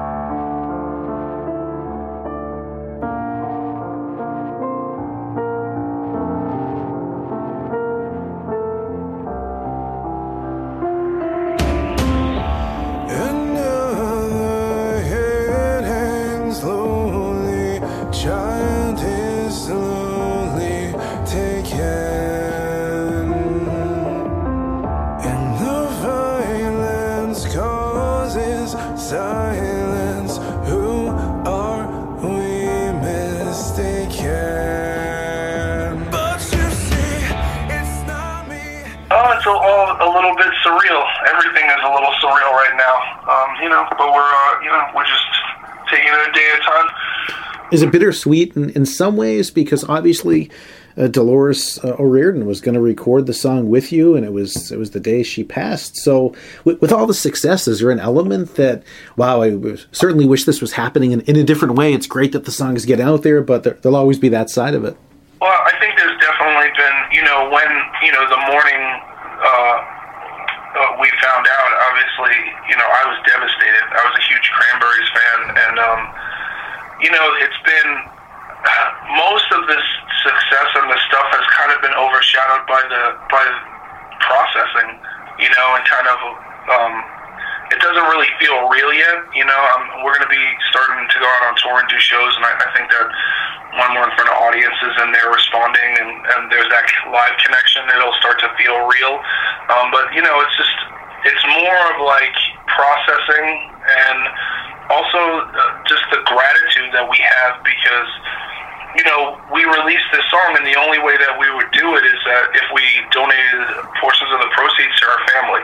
Is it bittersweet in, in some ways? Because obviously uh, Dolores uh, O'Riordan was going to record the song with you, and it was it was the day she passed. So with, with all the success, is there an element that, wow, I certainly wish this was happening in, in a different way? It's great that the songs get out there, but there, there'll always be that side of it. Well, I think there's definitely been, you know, when, you know, the morning uh, uh, we found out, obviously, you know, I was devastated. I was a huge Cranberries fan, and, um, you know, it's been, uh, most of this success and this stuff has kind of been overshadowed by the, by processing, you know, and kind of, um, it doesn't really feel real yet, you know. Um, we're going to be starting to go out on tour and do shows, and I, I think that when we're in front of audiences and they're responding and, and there's that live connection, it'll start to feel real. Um, but, you know, it's just, it's more of like processing and also uh, just the gratitude that we have because, you know, we released this song and the only way that we would do it is that if we donated portions of the proceeds to our family.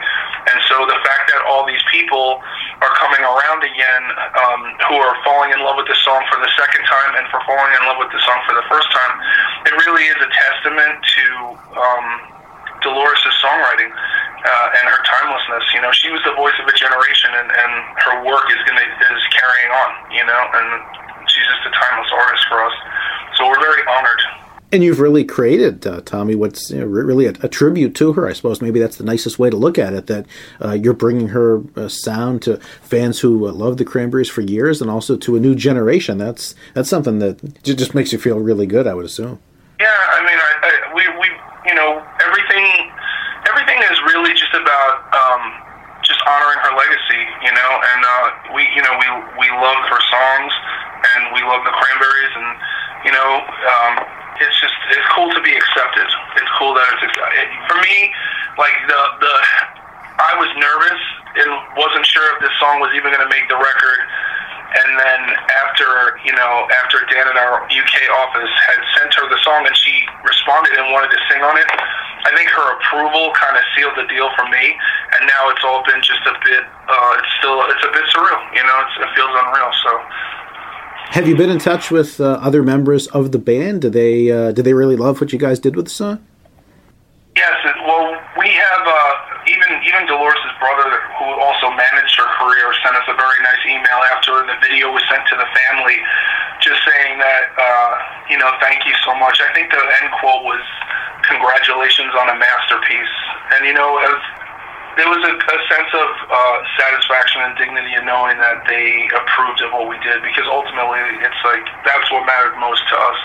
And so the fact that all these people are coming around again, um, who are falling in love with the song for the second time and for falling in love with the song for the first time, it really is a testament to um, Dolores' songwriting uh, and her timelessness. You know, she was the voice of a generation, and, and her work is gonna is carrying on. You know, and she's just a timeless artist for us. So we're very honored. And you've really created, uh, Tommy, what's you know, really a, a tribute to her. I suppose maybe that's the nicest way to look at it, that uh, you're bringing her uh, sound to fans who uh, love the Cranberries for years, and also to a new generation. That's that's something that j- just makes you feel really good, I would assume. Yeah, I mean, I, I, we, we, you know, everything, everything is really just about um, just honoring her legacy, you know, and uh, we, you know, we we love her songs, and we love the Cranberries, and you know. Um, It's just, it's cool to be accepted. It's cool that it's accepted. For me, like, the, the, I was nervous and wasn't sure if this song was even going to make the record. And then after, you know, after Dan in our U K office had sent her the song and she responded and wanted to sing on it, I think her approval kind of sealed the deal for me. And now it's all been just a bit, uh, it's still, it's a bit surreal, you know, it's, it feels unreal, so. Have you been in touch with uh, other members of the band? Do they uh, do they really love what you guys did with the song? Yes, it, well, we have uh, even even Dolores' brother, who also managed her career, sent us a very nice email after the video was sent to the family, just saying that uh, you know, thank you so much. I think the end quote was, "Congratulations on a masterpiece," and you know, as there was a, a sense of uh, satisfaction and dignity in knowing that they approved of what we did, because ultimately it's like that's what mattered most to us.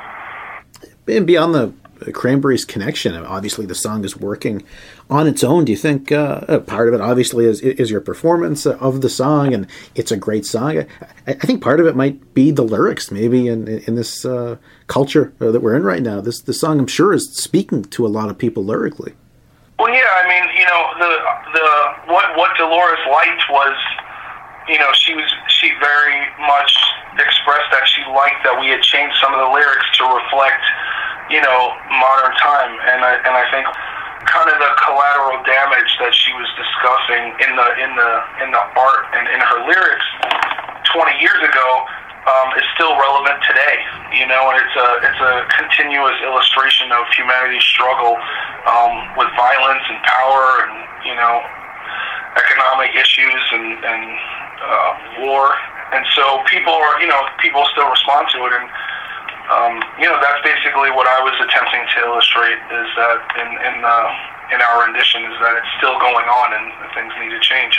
And beyond the Cranberries connection, obviously the song is working on its own. Do you think uh, part of it obviously is is your performance of the song, and it's a great song? I, I think part of it might be the lyrics, maybe in in this uh, culture that we're in right now. This the song, I'm sure, is speaking to a lot of people lyrically. Well, yeah, I mean, you know, the the what what Dolores liked was, you know, she was she very much expressed that she liked that we had changed some of the lyrics to reflect, you know, modern time, and I and I think kind of the collateral damage that she was discussing in the in the in the art and in her lyrics twenty years ago um, is still relevant today. You know, and it's a it's a continuous illustration of humanity's struggle um, with violence and power, and you know, economic issues and and uh, war. And so people are, you know, people still respond to it, and um, you know, that's basically what I was attempting to illustrate, is that in in uh, in our rendition, is that it's still going on and things need to change.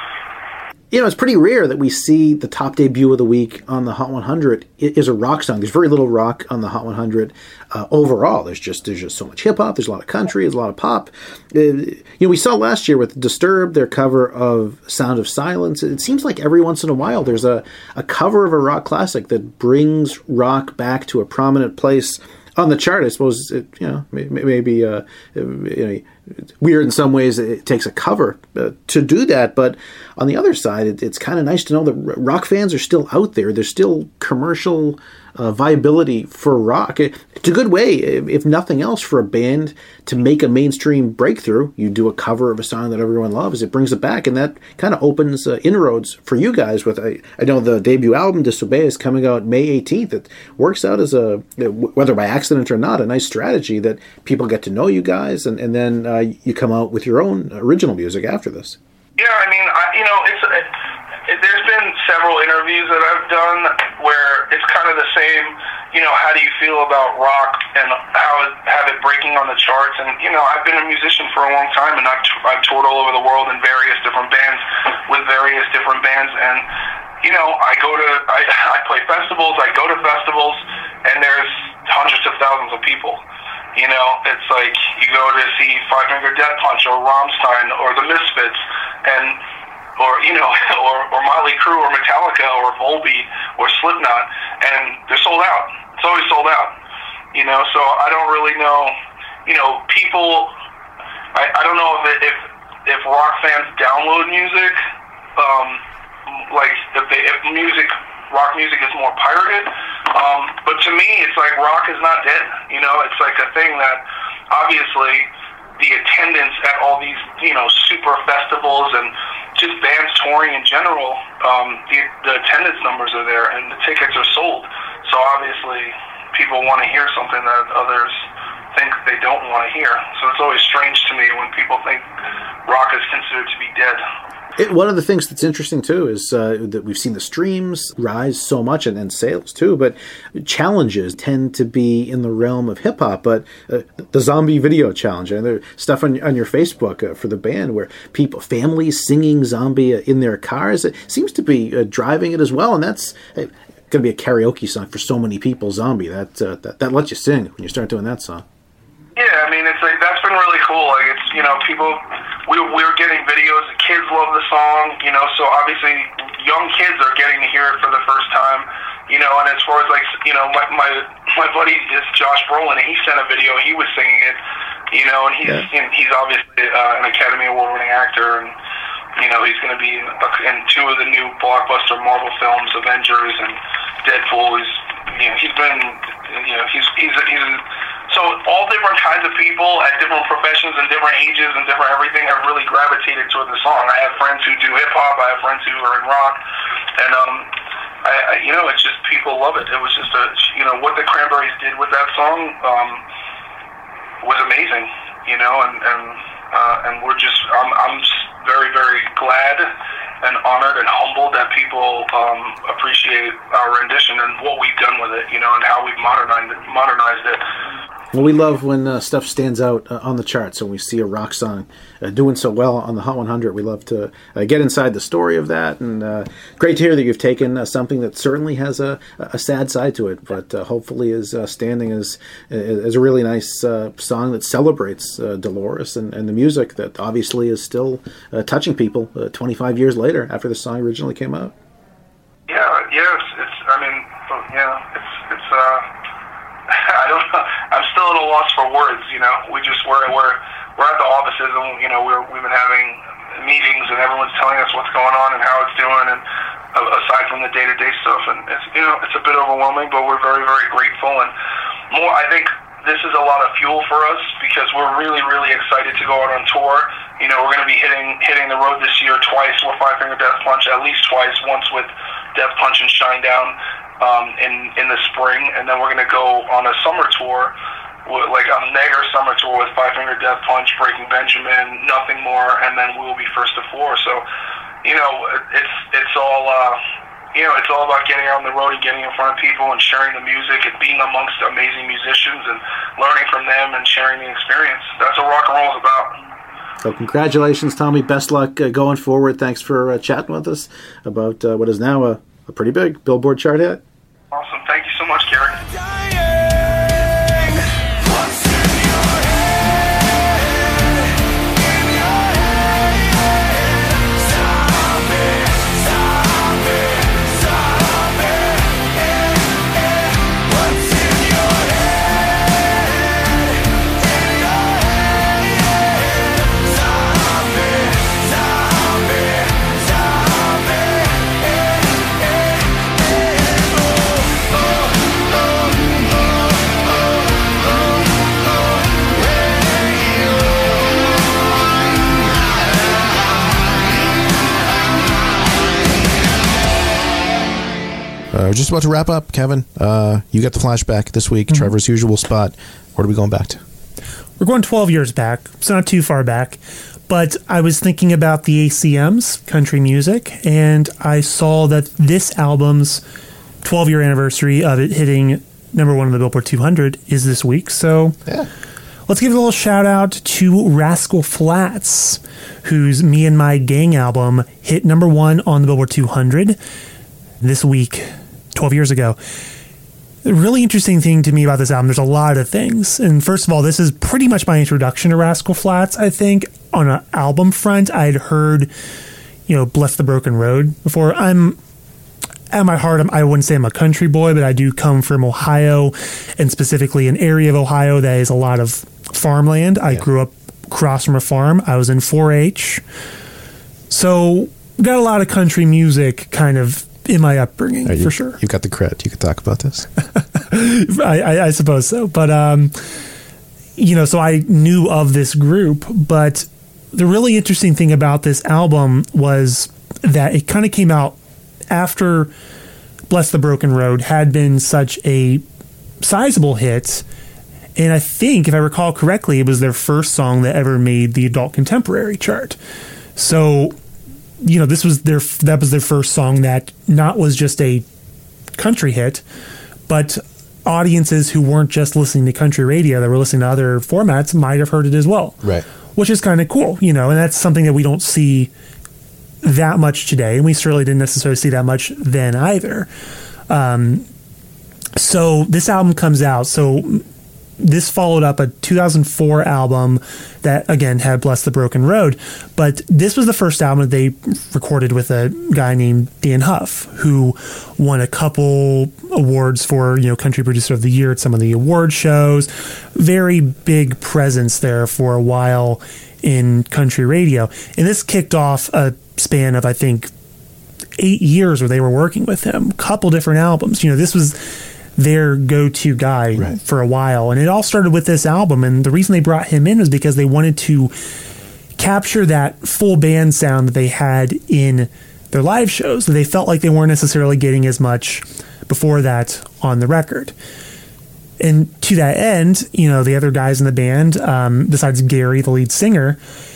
You know, it's pretty rare that we see the top debut of the week on the Hot one hundred is a rock song. There's very little rock on the Hot one hundred uh, overall. There's just there's just so much hip hop. There's a lot of country. There's a lot of pop. Uh, you know, we saw last year with Disturbed their cover of Sound of Silence. It seems like every once in a while there's a, a cover of a rock classic that brings rock back to a prominent place on the chart. I suppose it, you know, maybe uh, you know, weird in some ways. It takes a cover uh, to do that, but on the other side, it, it's kind of nice to know that rock fans are still out there. There's still commercial uh, viability for rock. It's a good way, if nothing else, for a band to make a mainstream breakthrough. You do a cover of a song that everyone loves. It brings it back, and that kind of opens uh, inroads for you guys. With I, I know the debut album Disobey is coming out May eighteenth. It works out as a, whether by accident or not, a nice strategy that people get to know you guys, and, and then uh, you come out with your own original music after this. Yeah, I mean, I, you know, it's it, it, there's been several interviews that I've done where it's kind of the same, you know, how do you feel about rock and how it, have it breaking on the charts? And, you know, I've been a musician for a long time, and I've, I've toured all over the world in various different bands with various different bands. And, you know, I go to, I, I play festivals, I go to festivals, and there's hundreds of thousands of people. You know, it's like you go to see Five Finger Death Punch or Rammstein or the Misfits, and or you know, or, or Motley Crue or Metallica or Volbeat or Slipknot, and they're sold out. It's always sold out. You know, so I don't really know. You know, people. I, I don't know if it, if if rock fans download music, um, like if they if music. rock music is more pirated, um, but to me, it's like rock is not dead. You know, it's like a thing that obviously the attendance at all these, you know, super festivals and just bands touring in general, um, the, the attendance numbers are there and the tickets are sold. So obviously people want to hear something that others think they don't want to hear. So it's always strange to me when people think rock is considered to be dead. It, one of the things that's interesting, too, is uh, that we've seen the streams rise so much, and, and sales, too, but challenges tend to be in the realm of hip-hop, but uh, the Zombie Video Challenge, and there's stuff on, on your Facebook uh, for the band where people, families singing Zombie in their cars, it seems to be uh, driving it as well, and that's uh, going to be a karaoke song for so many people, Zombie. That, uh, that, that lets you sing when you start doing that song. Yeah, I mean, it's like, that's been really cool. Like, it's, you know, people, we, we're getting videos, the kids love the song, you know, so obviously young kids are getting to hear it for the first time, you know, and as far as, like, you know, my my, my buddy is Josh Brolin, and he sent a video, he was singing it, you know, and he's, yeah. and he's obviously uh, an Academy Award-winning actor, and, you know, he's going to be in, in two of the new blockbuster Marvel films, Avengers and Deadpool. He's, you know, he's been, you know, he's, he's, he's, so all different kinds of people at different professions and different ages and different everything have really gravitated toward the song. I have friends who do hip hop. I have friends who are in rock, and um, I, I, you know, it's just people love it. It was just a, you know, what the Cranberries did with that song um, was amazing. You know, and and uh, and we're just, I'm I'm just very very glad and honored and humbled that people um, appreciate our rendition and what we've done with it. You know, and how we've modernized it, modernized it. Well, we love when uh, stuff stands out uh, on the charts, and we see a rock song uh, doing so well on the Hot one hundred. We love to uh, get inside the story of that, and uh, great to hear that you've taken uh, something that certainly has a, a sad side to it, but uh, hopefully is uh, standing as, as a really nice uh, song that celebrates uh, Dolores and, and the music that obviously is still uh, touching people uh, twenty-five years later after the song originally came out. Yeah, yeah, it's, it's I mean, yeah, it's, it's, uh, I don't know. I'm still at a loss for words. You know, we just we're we're we're at the offices, and you know we're we've been having meetings, and everyone's telling us what's going on and how it's doing, and uh, aside from the day to day stuff, and it's you know it's a bit overwhelming, but we're very very grateful, and more. I think this is a lot of fuel for us because we're really really excited to go out on tour. You know, we're going to be hitting hitting the road this year twice with Five Finger Death Punch, at least twice. Once with Death Punch and Shinedown. Um, in, in the spring, and then we're going to go on a summer tour, with, like a mega summer tour with Five Finger Death Punch, Breaking Benjamin, Nothing More, and then we'll be First to Four. So, you know, it's it's all uh, you know, it's all about getting out on the road and getting in front of people and sharing the music and being amongst amazing musicians and learning from them and sharing the experience. That's what rock and roll is about. So congratulations, Tommy. Best luck uh, going forward. Thanks for uh, chatting with us about uh, what is now a, a pretty big Billboard chart hit. Awesome. Thank you so much, Gary. Uh, we're just about to wrap up, Kevin. Uh, you got the flashback this week, mm-hmm. Trevor's usual spot. What are we going back to? We're going twelve years back. It's not too far back. But I was thinking about the A C Ms, country music, and I saw that this album's twelve-year anniversary of it hitting number one on the Billboard two hundred is this week. So yeah. Let's give a little shout-out to Rascal Flatts, whose Me and My Gang album hit number one on the Billboard two hundred this week. twelve years ago. The really interesting thing to me about this album, there's a lot of things. And first of all, this is pretty much my introduction to Rascal Flatts, I think. On an album front, I'd heard, you know, Bless the Broken Road before. I'm, at my heart, I'm, I wouldn't say I'm a country boy, but I do come from Ohio, and specifically an area of Ohio that is a lot of farmland. I yeah. grew up across from a farm. I was in four H. So, got a lot of country music kind of in my upbringing, you, for sure. You've got the cred. You could talk about this. I, I, I suppose so. But, um, you know, so I knew of this group, but the really interesting thing about this album was that it kind of came out after Bless the Broken Road had been such a sizable hit. And I think, if I recall correctly, it was their first song that ever made the adult contemporary chart. So, you know, this was their, that was their first song that not was just a country hit, but audiences who weren't just listening to country radio, that were listening to other formats, might have heard it as well. Right. Which is kind of cool, you know, and that's something that we don't see that much today. And we certainly didn't necessarily see that much then either. Um, so this album comes out. So this followed up a two thousand four album that, again, had Bless the Broken Road. But this was the first album that they recorded with a guy named Dan Huff, who won a couple awards for, you know, Country Producer of the Year at some of the award shows. Very big presence there for a while in country radio. And this kicked off a span of, I think, eight years where they were working with him. Couple different albums. You know, this was their go-to guy right. for a while. And it all started with this album. And the reason they brought him in was because they wanted to capture that full band sound that they had in their live shows. They felt like they weren't necessarily getting as much before that on the record. And to that end, you know, the other guys in the band, um, besides Gary, the lead singer,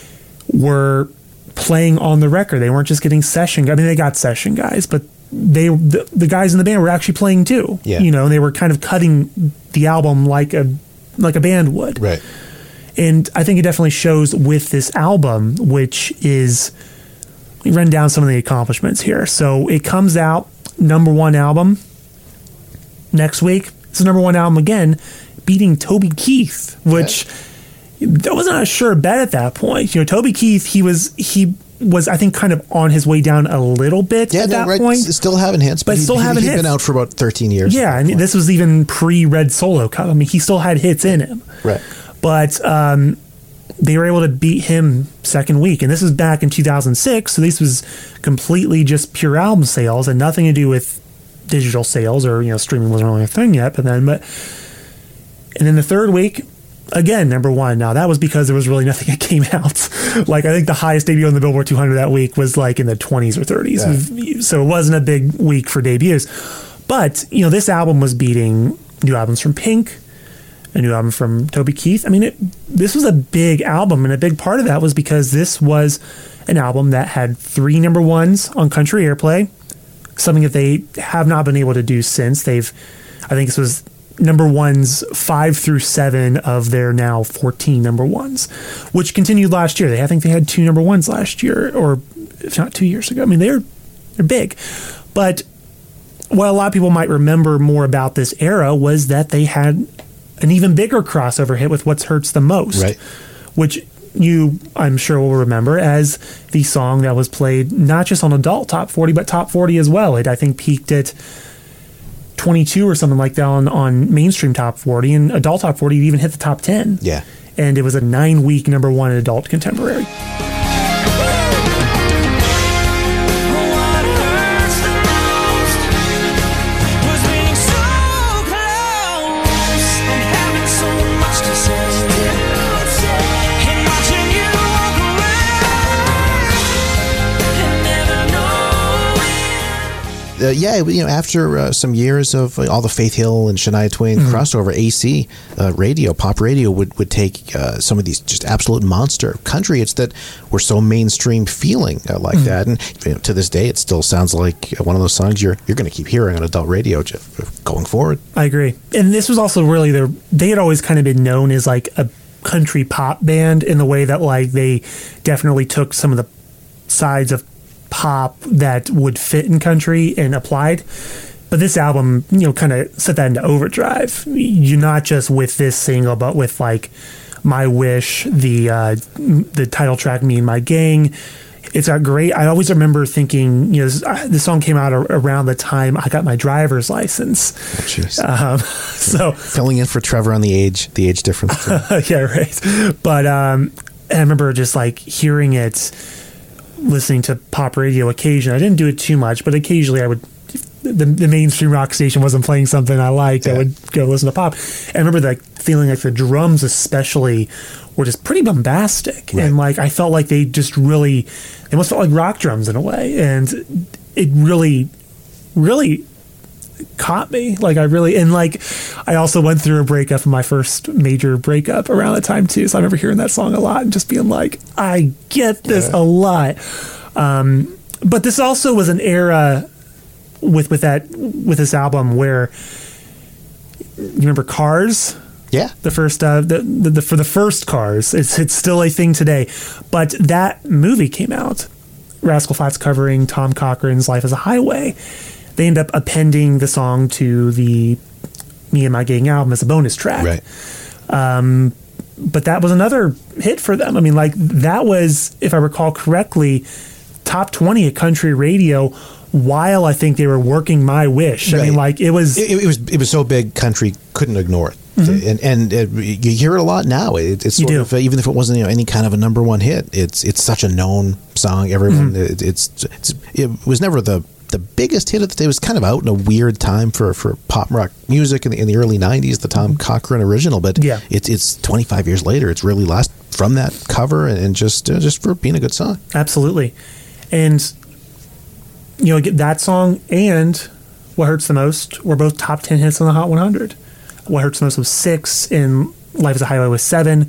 were playing on the record. They weren't just getting session. I mean, they got session guys, but they the, the guys in the band were actually playing too. Yeah. You know, and they were kind of cutting the album like a like a band would. Right. And I think it definitely shows with this album, which is, we run down some of the accomplishments here. So it comes out, number one album. Next week, it's the number one album again, beating Toby Keith, which I wasn't a sure bet at that point. You know, Toby Keith, he was he was I think kind of on his way down a little bit yeah, at no, that right. point. Still having hits, but, but he, still he, having he'd hits. been out for about thirteen years. Yeah, and this was even pre-Red Solo Cup. I mean, he still had hits in him. Right. But um, they were able to beat him second week, and this was back in two thousand six. So this was completely just pure album sales and nothing to do with digital sales, or, you know, streaming wasn't really a thing yet. But then, but and then the third week, again, number one. Now, that was because there was really nothing that came out. Like, I think the highest debut on the Billboard two hundred that week was like in the twenties or thirties. Yeah. So it wasn't a big week for debuts. But, you know, this album was beating new albums from Pink, a new album from Toby Keith. I mean, it, this was a big album, and a big part of that was because this was an album that had three number ones on country airplay, something that they have not been able to do since. They've, I think this was number ones five through seven of their now fourteen number ones, which continued last year. They, I think they had two number ones last year, or if not two years ago. I mean, they're they're big. But what a lot of people might remember more about this era was that they had an even bigger crossover hit with What Hurts the Most, right. which you, I'm sure, will remember as the song that was played not just on adult top forty, but top forty as well. It, I think, peaked at twenty-two or something like that on, on mainstream top forty, and adult top forty even hit the top ten. Yeah. And it was a nine week number one in adult contemporary. Uh, yeah, you know, after uh, some years of uh, all the Faith Hill and Shania Twain mm-hmm. crossover, A C uh, radio, pop radio would, would take uh, some of these just absolute monster country hits that were so mainstream feeling uh, like mm-hmm. that. And you know, to this day, it still sounds like one of those songs you're you're going to keep hearing on adult radio going forward. I agree. And this was also really their, they had always kind of been known as like a country pop band in the way that like they definitely took some of the sides of pop that would fit in country and applied. But this album, you know, kind of set that into overdrive. You're not just with this single, but with like My Wish, the uh, the title track, Me and My Gang. It's got great. I always remember thinking, you know, this, uh, this song came out a, around the time I got my driver's license. Oh, um, so filling in for Trevor on the age, the age difference. yeah, right. But um, I remember just like hearing it, listening to pop radio occasionally. I didn't do it too much, but occasionally I would the, the mainstream rock station wasn't playing something I liked, yeah. I would go listen to pop. And I remember like feeling like the drums especially were just pretty bombastic. Right. And like I felt like they just really, they almost felt like rock drums in a way. And it really, really caught me. Like I really, and like I also went through a breakup, my first major breakup around that time too. So I remember hearing that song a lot and just being like, I get this yeah. a lot. Um, but this also was an era with, with that, with this album where you remember Cars? Yeah. The first, uh, the, the, the, for the first Cars, it's, it's still a thing today, but that movie came out, Rascal Flatts covering Tom Cochran's Life as a Highway. They end up appending the song to the Me and My Gang album as a bonus track. Right. Um, but that was another hit for them. I mean, like that was, if I recall correctly, top twenty at country radio while I think they were working My Wish. Right. I mean, like it was, it, it was, it was so big, country couldn't ignore it. Mm-hmm. And and it, you hear it a lot now. It, it's sort of, even if it wasn't, you know, any kind of a number one hit, it's it's such a known song. Everyone, mm-hmm. it, it's, it's it was never the the biggest hit of the day. It was kind of out in a weird time for, for pop rock music in the, in the early nineties, the Tom Cochrane original. But yeah. it's it's twenty-five years later. It's really last from that cover and, and just uh, just for being a good song. Absolutely, and you know that song and What Hurts the Most were both top ten hits on the Hot one hundred. What Hurts the Most was six, and Life is a Highway was seven.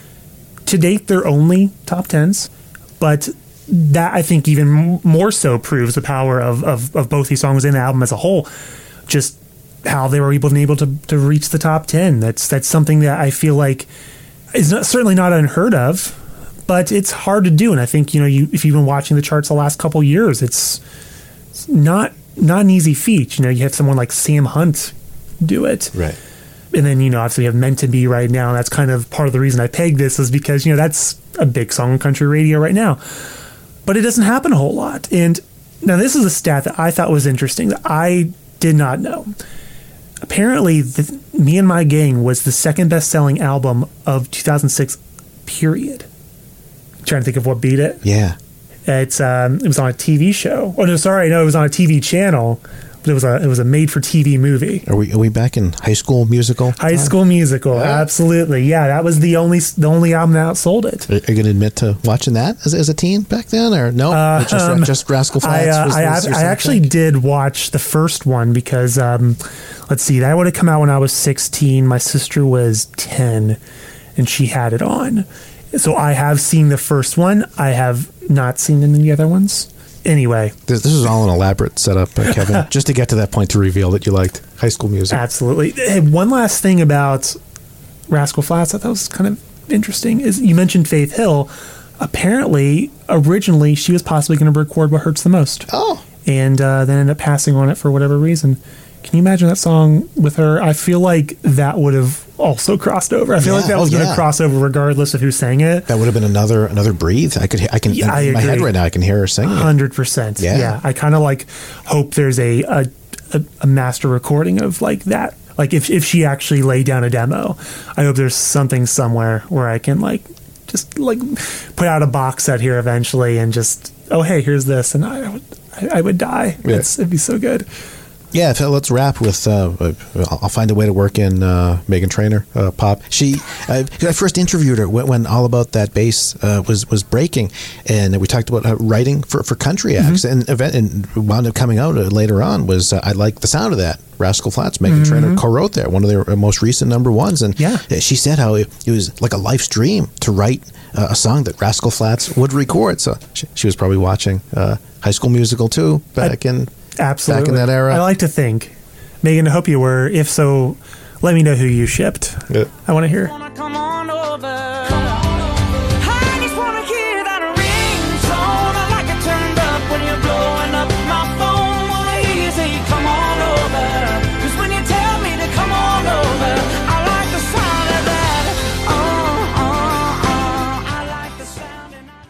To date, they're only top tens, but that I think even more so proves the power of, of, of both these songs in the album as a whole. Just how they were able, able to, to reach the top ten. That's that's something that I feel like is not, certainly not unheard of, but it's hard to do. And I think, you know, you if you've been watching the charts the last couple years, it's, it's not not an easy feat. You know, you have someone like Sam Hunt do it. Right. And then, you know, obviously we have Meant to Be right now. And that's kind of part of the reason I pegged this is because, you know, that's a big song on country radio right now. But it doesn't happen a whole lot. And now this is a stat that I thought was interesting that I did not know. Apparently, the, Me and My Gang was the second best-selling album of two thousand six, period. I'm trying to think of what beat it. Yeah. It's um, it was on a T V show. Oh, no, sorry. No, it was on a T V channel. It was a it was a made for T V movie. Are we are we back in High School Musical? High time? School Musical, yeah. Absolutely, yeah. That was the only the only album that outsold it. Are you going to admit to watching that as, as a teen back then, or no? Uh, just, um, just Rascal Flatts. I, uh, was, I, was I actually did watch the first one because um, let's see, that would have come out when I was sixteen. My sister was ten, and she had it on. So I have seen the first one. I have not seen any of the other ones. Anyway, this, this was all an elaborate setup, uh, Kevin, just to get to that point to reveal that you liked High School Music. Absolutely. Hey, one last thing about Rascal Flatts I thought was kind of interesting is you mentioned Faith Hill. Apparently, originally, she was possibly going to record What Hurts the Most. Oh. And uh, then ended up passing on it for whatever reason. Can you imagine that song with her? I feel like that would have also crossed over. I feel yeah, like that was oh, going to yeah. cross over regardless of who sang it. That would have been another another breathe. I could I can yeah, in I my agree. head right now I can hear her singing. one hundred percent. Yeah. yeah. I kind of like hope there's a, a a a master recording of like that. Like if if she actually laid down a demo, I hope there's something somewhere where I can like just like put out a box set here eventually and just oh hey here's this and I would I, I would die. Yeah. It's, it'd be so good. Yeah, so let's wrap with. Uh, I'll find a way to work in uh, Meghan Trainor uh, pop. She, uh, I first interviewed her when, when All About That Bass uh, was was breaking, and we talked about uh, writing for, for country acts. Mm-hmm. And event and wound up coming out uh, later on was uh, I like the sound of that. Rascal Flatts, Meghan mm-hmm. Trainor co-wrote there, one of their most recent number ones, and yeah. she said how it, it was like a life's dream to write uh, a song that Rascal Flatts would record. So she, she was probably watching uh, High School Musical too back I, in. Absolutely. Back in that era. I like to think. Meghan, I hope you were. If so, let me know who you shipped. Yeah. I want to hear. Come on over. I just want to hear that ringtone. I like it turned up when you're blowing up my phone. Wanna hear you say, come on over. Cause when you tell me to come on over, I like the sound of that. Oh, oh, oh. I like the sound and I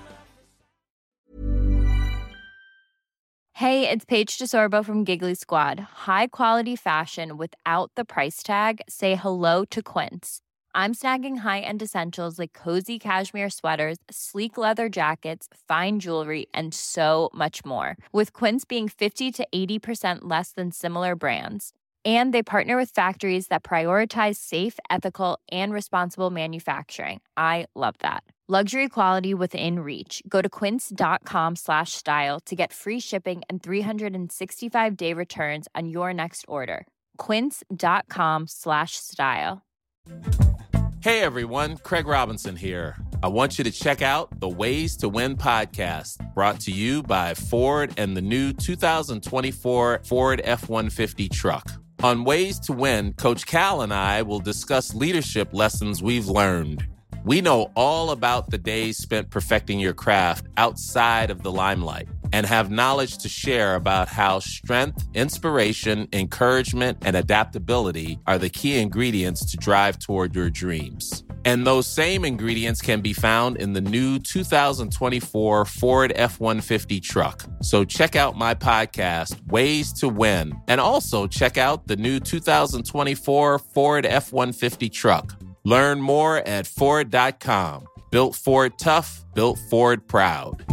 love the Hey, it's Paige DeSorbo from Giggly Squad. High quality fashion without the price tag. Say hello to Quince. I'm snagging high-end essentials like cozy cashmere sweaters, sleek leather jackets, fine jewelry, and so much more. With Quince being fifty to eighty percent less than similar brands. And they partner with factories that prioritize safe, ethical, and responsible manufacturing. I love that. Luxury quality within reach. Go to quince.com slash style to get free shipping and three sixty-five day returns on your next order. Quince.com slash style. Hey everyone, Craig Robinson here. I want you to check out the Ways to Win podcast, brought to you by Ford and the new two thousand twenty-four Ford F one fifty truck. On Ways to Win, Coach Cal and I will discuss leadership lessons we've learned. We know all about the days spent perfecting your craft outside of the limelight and have knowledge to share about how strength, inspiration, encouragement, and adaptability are the key ingredients to drive toward your dreams. And those same ingredients can be found in the new two thousand twenty-four Ford F one fifty truck. So check out my podcast, Ways to Win, and also check out the new two thousand twenty-four Ford F one fifty truck. Learn more at Ford dot com. Built Ford tough, built Ford proud.